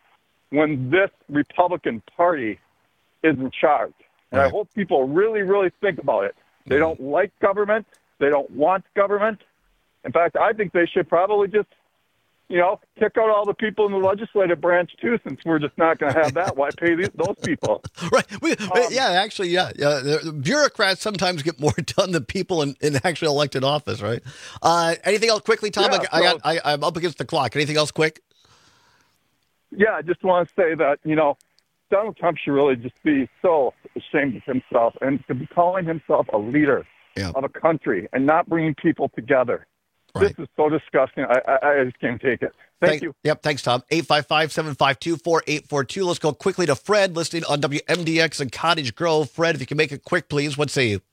when this Republican Party is in charge. And right. I hope people really, really think about it. They mm-hmm. don't like government. They don't want government. In fact, I think they should probably just, you know, kick out all the people in the legislative branch, too, since we're just not going to have that. Why pay these, those people? Right. We, um, yeah, actually, yeah. yeah. The bureaucrats sometimes get more done than people in, in actually elected office, right? Uh, anything else quickly, Tom? Yeah, I, I so, got, I, I'm up against the clock. Anything else quick? Yeah, I just want to say that, you know, Donald Trump should really just be so ashamed of himself and to be calling himself a leader yeah. of a country and not bringing people together. Right. This is so disgusting. I, I, I just can't take it. Thank, Thank you. Yep. Thanks, Tom. eight five five, seven five two, four eight four two. Let's go quickly to Fred, listening on W M D X in Cottage Grove. Fred, if you can make it quick, please. What say you?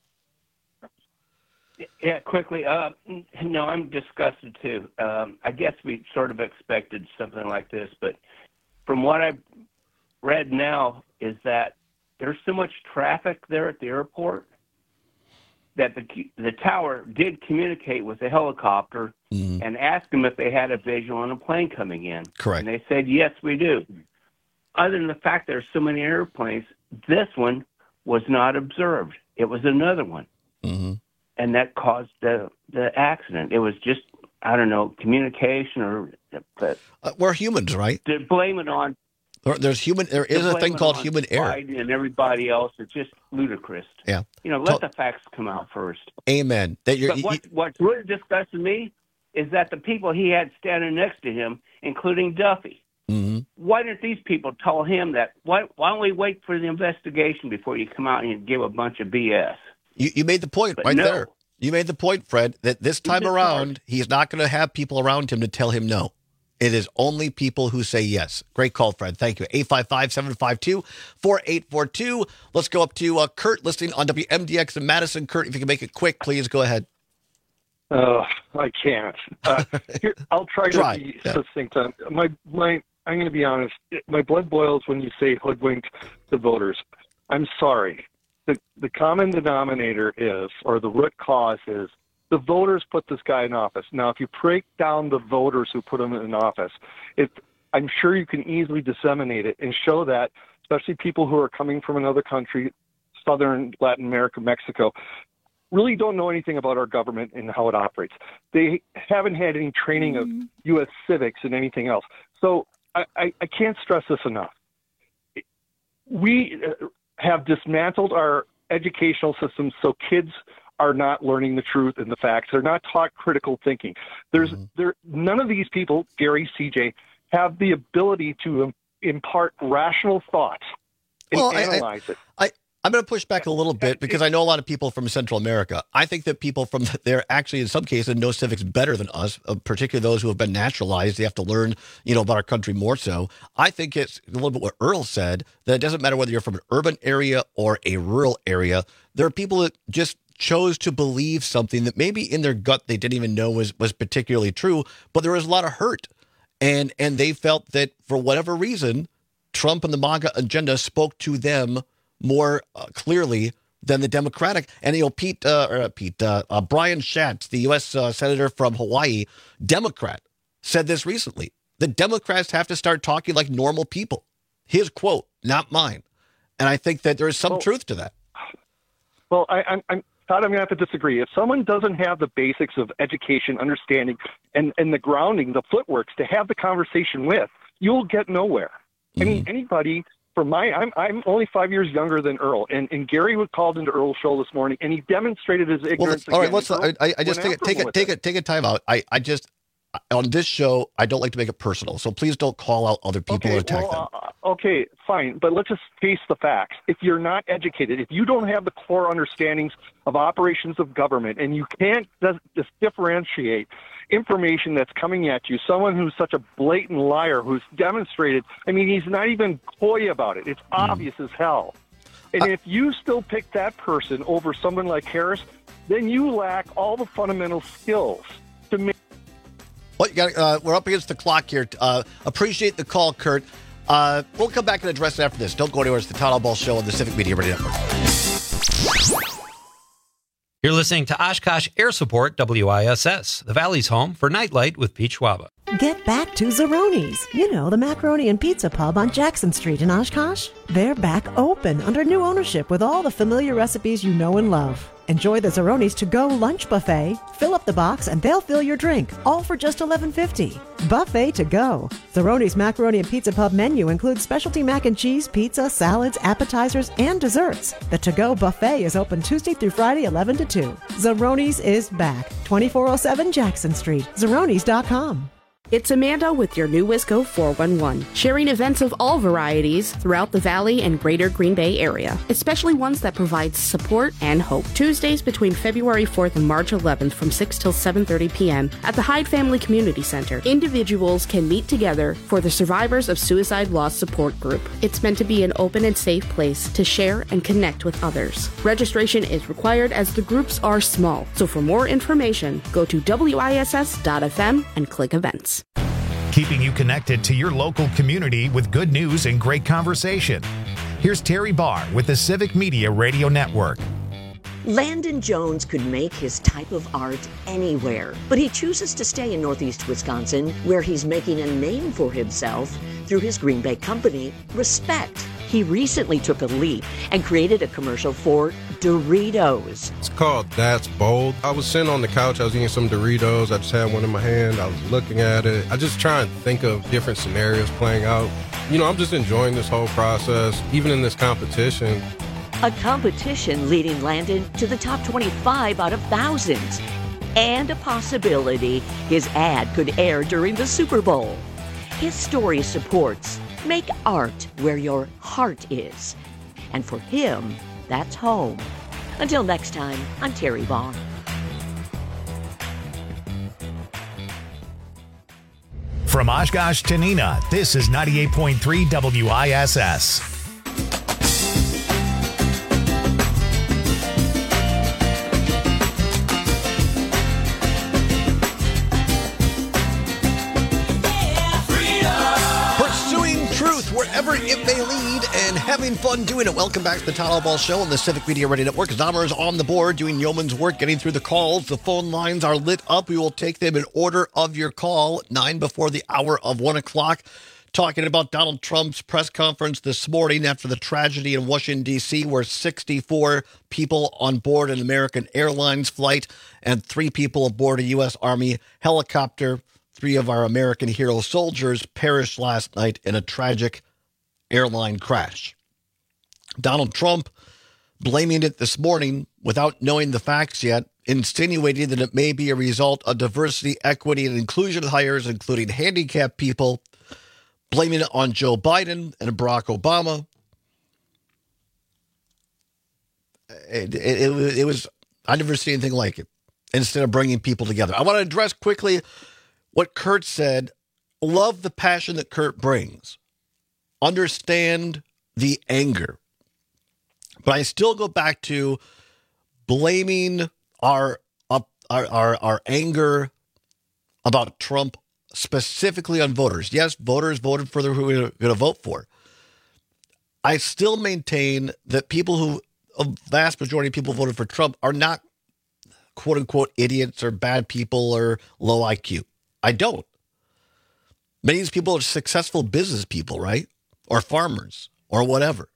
Yeah, quickly. Uh, no, I'm disgusted, too. Um, I guess we sort of expected something like this, but from what I've read now is that there's so much traffic there at the airport that the the tower did communicate with the helicopter mm-hmm. and asked them if they had a visual on a plane coming in. Correct. And they said, yes, we do. Other than the fact there's so many airplanes, this one was not observed. It was another one. Mm-hmm. And that caused the, the accident. It was just, I don't know, communication or... But uh, we're humans, right? To blame it on... There's human. There is a thing called human error. Biden and everybody else, it's just ludicrous. Yeah. You know, let the facts come out first. Amen. That you're, but what, you, what's really disgusting me is that the people he had standing next to him, including Duffy, mm-hmm. why didn't these people tell him that? Why, why don't we wait for the investigation before you come out and give a bunch of B S? You, you made the point but right no. there. You made the point, Fred, that this time around, he's not going to have people around him to tell him no. It is only people who say yes. Great call, Fred. Thank you. eight five five, seven five two, four eight four two. Let's go up to uh, Kurt listening on W M D X in Madison. Kurt, if you can make it quick, please go ahead. Uh, I can't. Uh, here, I'll try to Try. be Yeah. succinct. On, my, my, I'm going to be honest. My blood boils when you say hoodwinked the voters. I'm sorry. The, the common denominator is, or the root cause is, the voters put this guy in office. Now, if you break down the voters who put him in office, it, I'm sure you can easily disseminate it and show that, especially people who are coming from another country, Southern Latin America, Mexico, really don't know anything about our government and how it operates. They haven't had any training mm-hmm. of U S civics and anything else. So I, I, I can't stress this enough. We have dismantled our educational system so kids are not learning the truth and the facts. They're not taught critical thinking. There's mm-hmm. there none of these people, Gary, C J, have the ability to um, impart rational thoughts and well, analyze I, it. I, I'm going to push back a little bit because I know a lot of people from Central America. I think that people from there actually, in some cases, know civics better than us, uh, particularly those who have been naturalized. They have to learn, you know, about our country more so. I think it's a little bit what Earl said, that it doesn't matter whether you're from an urban area or a rural area. There are people that just chose to believe something that maybe in their gut they didn't even know was, was particularly true, but there was a lot of hurt. And and they felt that for whatever reason, Trump and the MAGA agenda spoke to them more uh, clearly than the Democratic. And, you know, Pete, uh, or Pete, uh, uh, Brian Schatz, the U S uh, senator from Hawaii, Democrat, said this recently. The Democrats have to start talking like normal people. His quote, not mine. And I think that there is some well, truth to that. Well, I, I'm, I'm Todd, I'm going to have to disagree. If someone doesn't have the basics of education, understanding, and, and the grounding, the footworks to have the conversation with, you'll get nowhere. Mm-hmm. I mean, anybody from my, I'm I'm only five years younger than Earl, and, and Gary was called into Earl's show this morning, and he demonstrated his ignorance. Well, all right, again. let's. Earl I, I just take it, take it, take it. it, take a time out. I, I just on this show, I don't like to make it personal, so please don't call out other people Okay, and attack well, them. uh, okay, fine, but let's just face the facts. If you're not educated, if you don't have the core understandings of operations of government, and you can't just, just differentiate information that's coming at you, someone who's such a blatant liar, who's demonstrated, I mean, he's not even coy about it. It's mm. obvious as hell. And uh, if you still pick that person over someone like Harris, then you lack all the fundamental skills to make. Well, you got, uh, we're up against the clock here. Uh, appreciate the call, Kurt. Uh, we'll come back and address it after this. Don't go anywhere. It's the Todd Ball Show on the Civic Media Radio Network. You're listening to Oshkosh Air Support W I S S, the Valley's home for Nightlight with Pete Schwaba. Get back to Zeroni's. You know, the macaroni and pizza pub on Jackson Street in Oshkosh. They're back open under new ownership with all the familiar recipes you know and love. Enjoy the Zeroni's to-go lunch buffet. Fill up the box and they'll fill your drink, all for just eleven fifty. Buffet to go. Zeroni's Macaroni and Pizza Pub menu includes specialty mac and cheese, pizza, salads, appetizers, and desserts. The to-go buffet is open Tuesday through Friday, eleven to two. Zeroni's is back. twenty-four oh seven Jackson Street. Zeronis dot com. It's Amanda with your new Wisco four one one, sharing events of all varieties throughout the Valley and greater Green Bay area, especially ones that provide support and hope. Tuesdays between February fourth and March eleventh from six till seven thirty p.m. at the Hyde Family Community Center. Individuals can meet together for the Survivors of Suicide Loss Support Group. It's meant to be an open and safe place to share and connect with others. Registration is required as the groups are small, so for more information, go to W I S S dot F M and click events. Keeping you connected to your local community with good news and great conversation. Here's Terry Barr with the Civic Media Radio Network. Landon Jones could make his type of art anywhere, but he chooses to stay in Northeast Wisconsin, where he's making a name for himself through his Green Bay company, Respect. He recently took a leap and created a commercial for Doritos. It's called That's Bold. I was sitting on the couch, I was eating some Doritos, I just had one in my hand, I was looking at it. I just try and think of different scenarios playing out. You know, I'm just enjoying this whole process, even in this competition. A competition leading Landon to the top twenty-five out of thousands. And a possibility his ad could air during the Super Bowl. His story supports make art where your heart is. And for him, that's home. Until next time, I'm Terry Vaughn. From Oshkosh to Neenah, this is ninety-eight point three W I S S. Wherever it may lead and having fun doing it. Welcome back to the Todd Ball Show on the Civic Media Radio Network. Dahmer is on the board doing yeoman's work, getting through the calls. The phone lines are lit up. We will take them in order of your call, nine before the hour of one o'clock. Talking about Donald Trump's press conference this morning after the tragedy in Washington, D C, where sixty-four people on board an American Airlines flight and three people aboard a U S Army helicopter. Three of our American hero soldiers perished last night in a tragic airline crash. Donald Trump blaming it this morning without knowing the facts yet, insinuating that it may be a result of diversity, equity, and inclusion hires, including handicapped people, blaming it on Joe Biden and Barack Obama. It, it, it, it was, I never seen anything like it, instead of bringing people together. I want to address quickly what Kurt said. Love the passion that Kurt brings. Understand the anger. But I still go back to blaming our, our, our, our anger about Trump specifically on voters. Yes, voters voted for who we're going to vote for. I still maintain that people who, a vast majority of people who voted for Trump are not quote unquote idiots or bad people or low I Q. I don't. Many of these people are successful business people, right? Or farmers or whatever.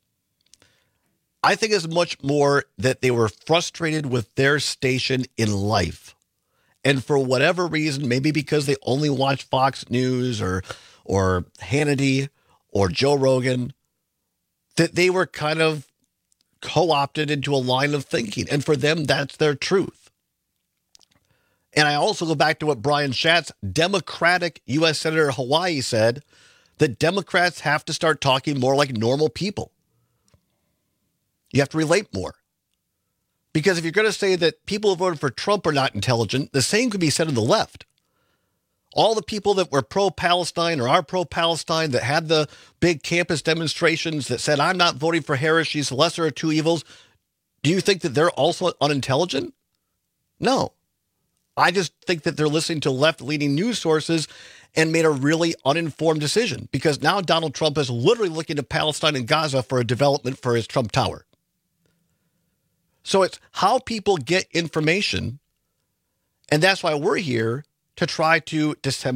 I think it's much more that they were frustrated with their station in life. And for whatever reason, maybe because they only watch Fox News or or Hannity or Joe Rogan, that they were kind of co-opted into a line of thinking. And for them, that's their truth. And I also go back to what Brian Schatz, Democratic U S Senator of Hawaii, said, that Democrats have to start talking more like normal people. You have to relate more. Because if you're going to say that people who voted for Trump are not intelligent, the same could be said of the left. All the people that were pro-Palestine or are pro-Palestine that had the big campus demonstrations that said, I'm not voting for Harris, she's the lesser of two evils. Do you think that they're also unintelligent? No. I just think that they're listening to left-leaning news sources and made a really uninformed decision, because now Donald Trump is literally looking to Palestine and Gaza for a development for his Trump Tower. So it's how people get information, and that's why we're here to try to disseminate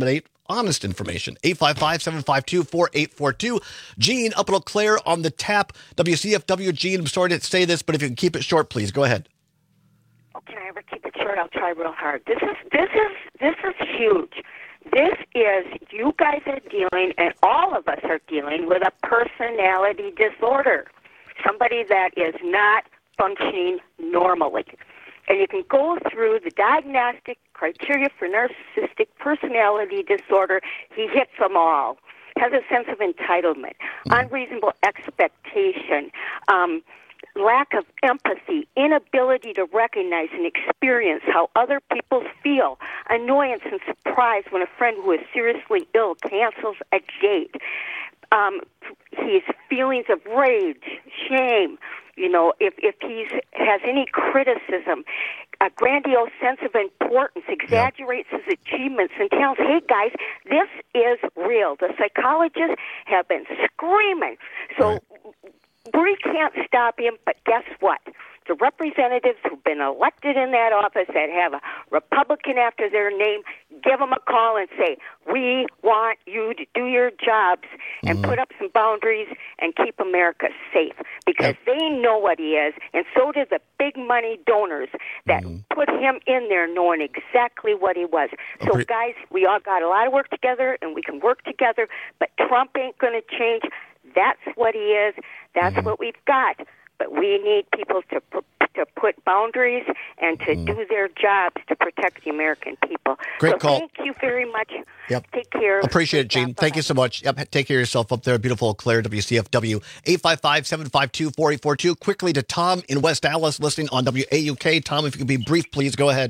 honest information. eight five five, seven five two, four eight four two. Gene, up in Eau Claire on the tap. W C F W, Gene, I'm sorry to say this, but if you can keep it short, please, go ahead. Oh, can I ever keep it short? I'll try real hard. This is this is this is huge. This is, you guys are dealing, and all of us are dealing with a personality disorder. Somebody that is not functioning normally. And you can go through the diagnostic criteria for narcissistic personality disorder. He hits them all. Has a sense of entitlement, unreasonable expectation, um, lack of empathy, inability to recognize and experience how other people feel, annoyance and surprise when a friend who is seriously ill cancels a date. Um, his feelings of rage, shame, you know, if, if he has any criticism, a grandiose sense of importance, exaggerates his achievements and tells, hey, guys, this is real. The psychologists have been screaming. So right. We can't stop him, but guess what? The representatives who've been elected in that office that have a Republican after their name, give them a call and say, we want you to do your jobs and mm-hmm. put up some boundaries and keep America safe, because yep. they know what he is, and so do the big money donors that mm-hmm. put him in there knowing exactly what he was. So, okay. guys, we all got a lot of work together, and we can work together, but Trump ain't going to change. That's what he is. That's mm-hmm. what we've got. But we need people to to put boundaries and to mm. do their jobs to protect the American people. Great so call. Thank you very much. Yep. Take care. Appreciate it, Gene. Thank you so much. Yep. Take care of yourself up there. Beautiful Claire, W C F W. eight five five, seven five two, four eight four two. Quickly to Tom in West Dallas, listening on W A U K. Tom, if you can be brief, please go ahead.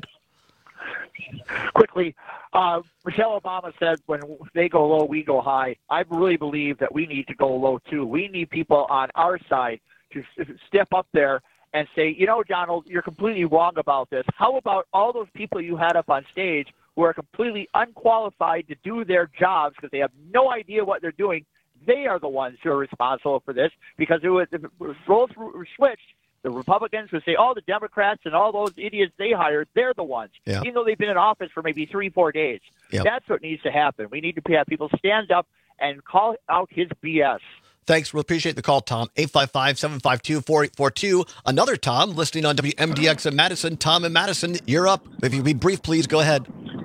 Quickly, uh, Michelle Obama said, when they go low, we go high. I really believe that we need to go low, too. We need people on our side to step up there and say, you know, Donald, you're completely wrong about this. How about all those people you had up on stage who are completely unqualified to do their jobs because they have no idea what they're doing? They are the ones who are responsible for this, because it was, if it was roles were switched, the Republicans would say, oh, the Democrats and all those idiots they hired, they're the ones, yeah. even though they've been in office for maybe three, four days. Yep. That's what needs to happen. We need to have people stand up and call out his B S. Thanks. We appreciate the call, Tom. eight five five, seven five two, four eight four two. Another Tom listening on W M D X in Madison. Tom in Madison, you're up. If you be brief, please go ahead.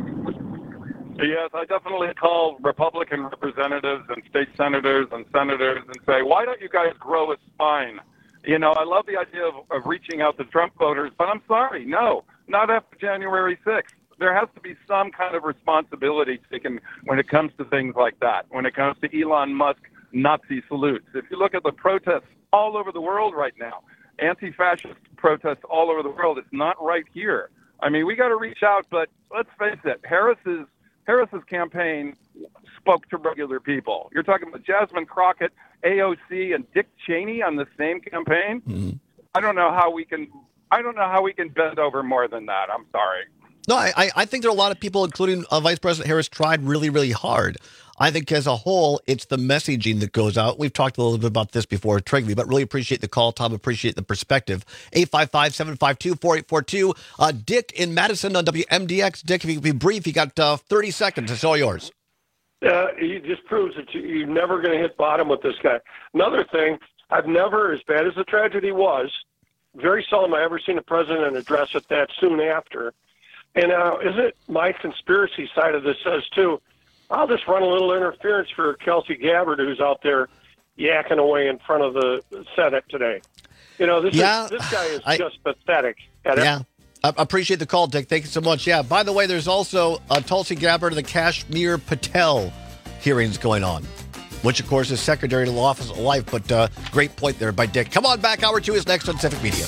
Yes, I definitely call Republican representatives and state senators and senators and say, why don't you guys grow a spine? You know, I love the idea of, of reaching out to Trump voters, but I'm sorry, no, not after January sixth. There has to be some kind of responsibility taken when it comes to things like that, when it comes to Elon Musk Nazi salutes. If you look at the protests all over the world right now, anti-fascist protests all over the world, it's not right here. I mean, we got to reach out, but let's face it, Harris's Harris's campaign spoke to regular people. You're talking about Jasmine Crockett, A O C, and Dick Cheney on the same campaign. Mm-hmm. I don't know how we can. I don't know how we can bend over more than that. I'm sorry. No, I, I think there are a lot of people, including uh, Vice President Harris, tried really, really hard. I think as a whole, it's the messaging that goes out. We've talked a little bit about this before, Trigby, but really appreciate the call, Tom. Appreciate the perspective. eight five five, seven five two, four eight four two. Uh, Dick in Madison on W M D X. Dick, if you can be brief, you got uh, thirty seconds. It's all yours. Uh, he just proves that you, you're never going to hit bottom with this guy. Another thing, I've never, as bad as the tragedy was, very seldom I ever seen a president address it that soon after. And uh, is it my conspiracy side of this says, too, I'll just run a little interference for Kelsey Gabbard, who's out there yakking away in front of the Senate today. You know, this, yeah, is, this guy is I, just pathetic. At yeah. It. I appreciate the call, Dick. Thank you so much. Yeah, by the way, there's also uh, Tulsi Gabbard and the Kashmir Patel hearings going on, which, of course, is secondary to the office of life. But uh, great point there by Dick. Come on back. Hour two is next on Civic Media.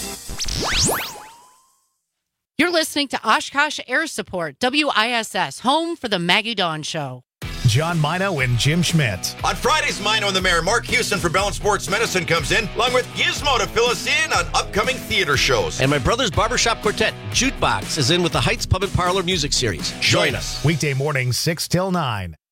You're listening to Oshkosh Air Support, W I S S, home for the Maggie Dawn Show. John Mino and Jim Schmidt. On Fridays, Mino and the Mayor, Mark Houston from Balance Sports Medicine comes in, along with Gizmo to fill us in on upcoming theater shows. And my brother's barbershop quartet, Jukebox, is in with the Heights Pub and Parlor Music Series. Join us. Weekday mornings, six till nine.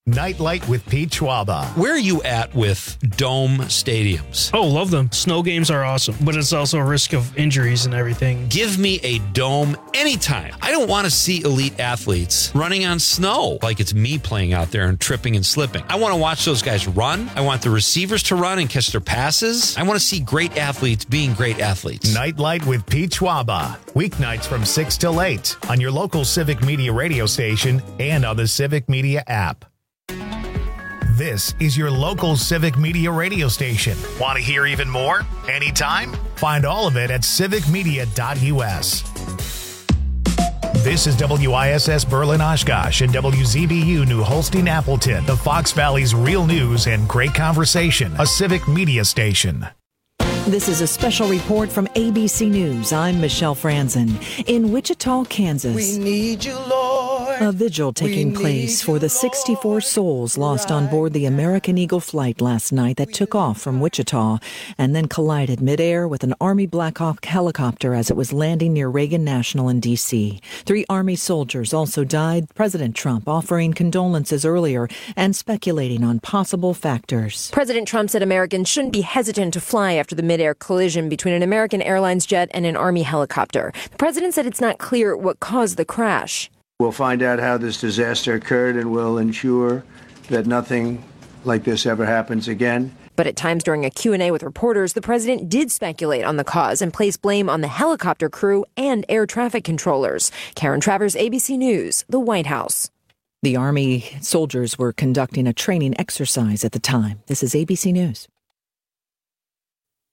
Nightlight with Pete Schwaba. Where are you at with dome stadiums? Oh, love them. Snow games are awesome, but it's also a risk of injuries and everything. Give me a dome anytime. I don't want to see elite athletes running on snow like it's me playing out there and tripping and slipping. I want to watch those guys run. I want the receivers to run and catch their passes. I want to see great athletes being great athletes. Nightlight with Pete Schwaba. Weeknights from six till eight on your local Civic Media radio station and on the Civic Media app. This is your local Civic Media radio station. Want to hear even more? Anytime? Find all of it at civic media dot u s. This is W I S S Berlin Oshkosh and W Z B U New Holstein Appleton, the Fox Valley's real news and great conversation, a Civic Media station. This is a special report from A B C News. I'm Michelle Franzen. In Wichita, Kansas, we need you, Lord. A vigil taking place for the sixty-four souls lost on board the American Eagle flight last night that took off from Wichita and then collided midair with an Army Black Hawk helicopter as it was landing near Reagan National in D C. Three Army soldiers also died. President Trump offering condolences earlier and speculating on possible factors. President Trump said Americans shouldn't be hesitant to fly after the mid-air collision between an American Airlines jet and an Army helicopter. The president said it's not clear what caused the crash. We'll find out how this disaster occurred and we'll ensure that nothing like this ever happens again. But at times during a Q and A with reporters, the president did speculate on the cause and place blame on the helicopter crew and air traffic controllers. Karen Travers, A B C News, the White House. The Army soldiers were conducting a training exercise at the time. This is A B C News.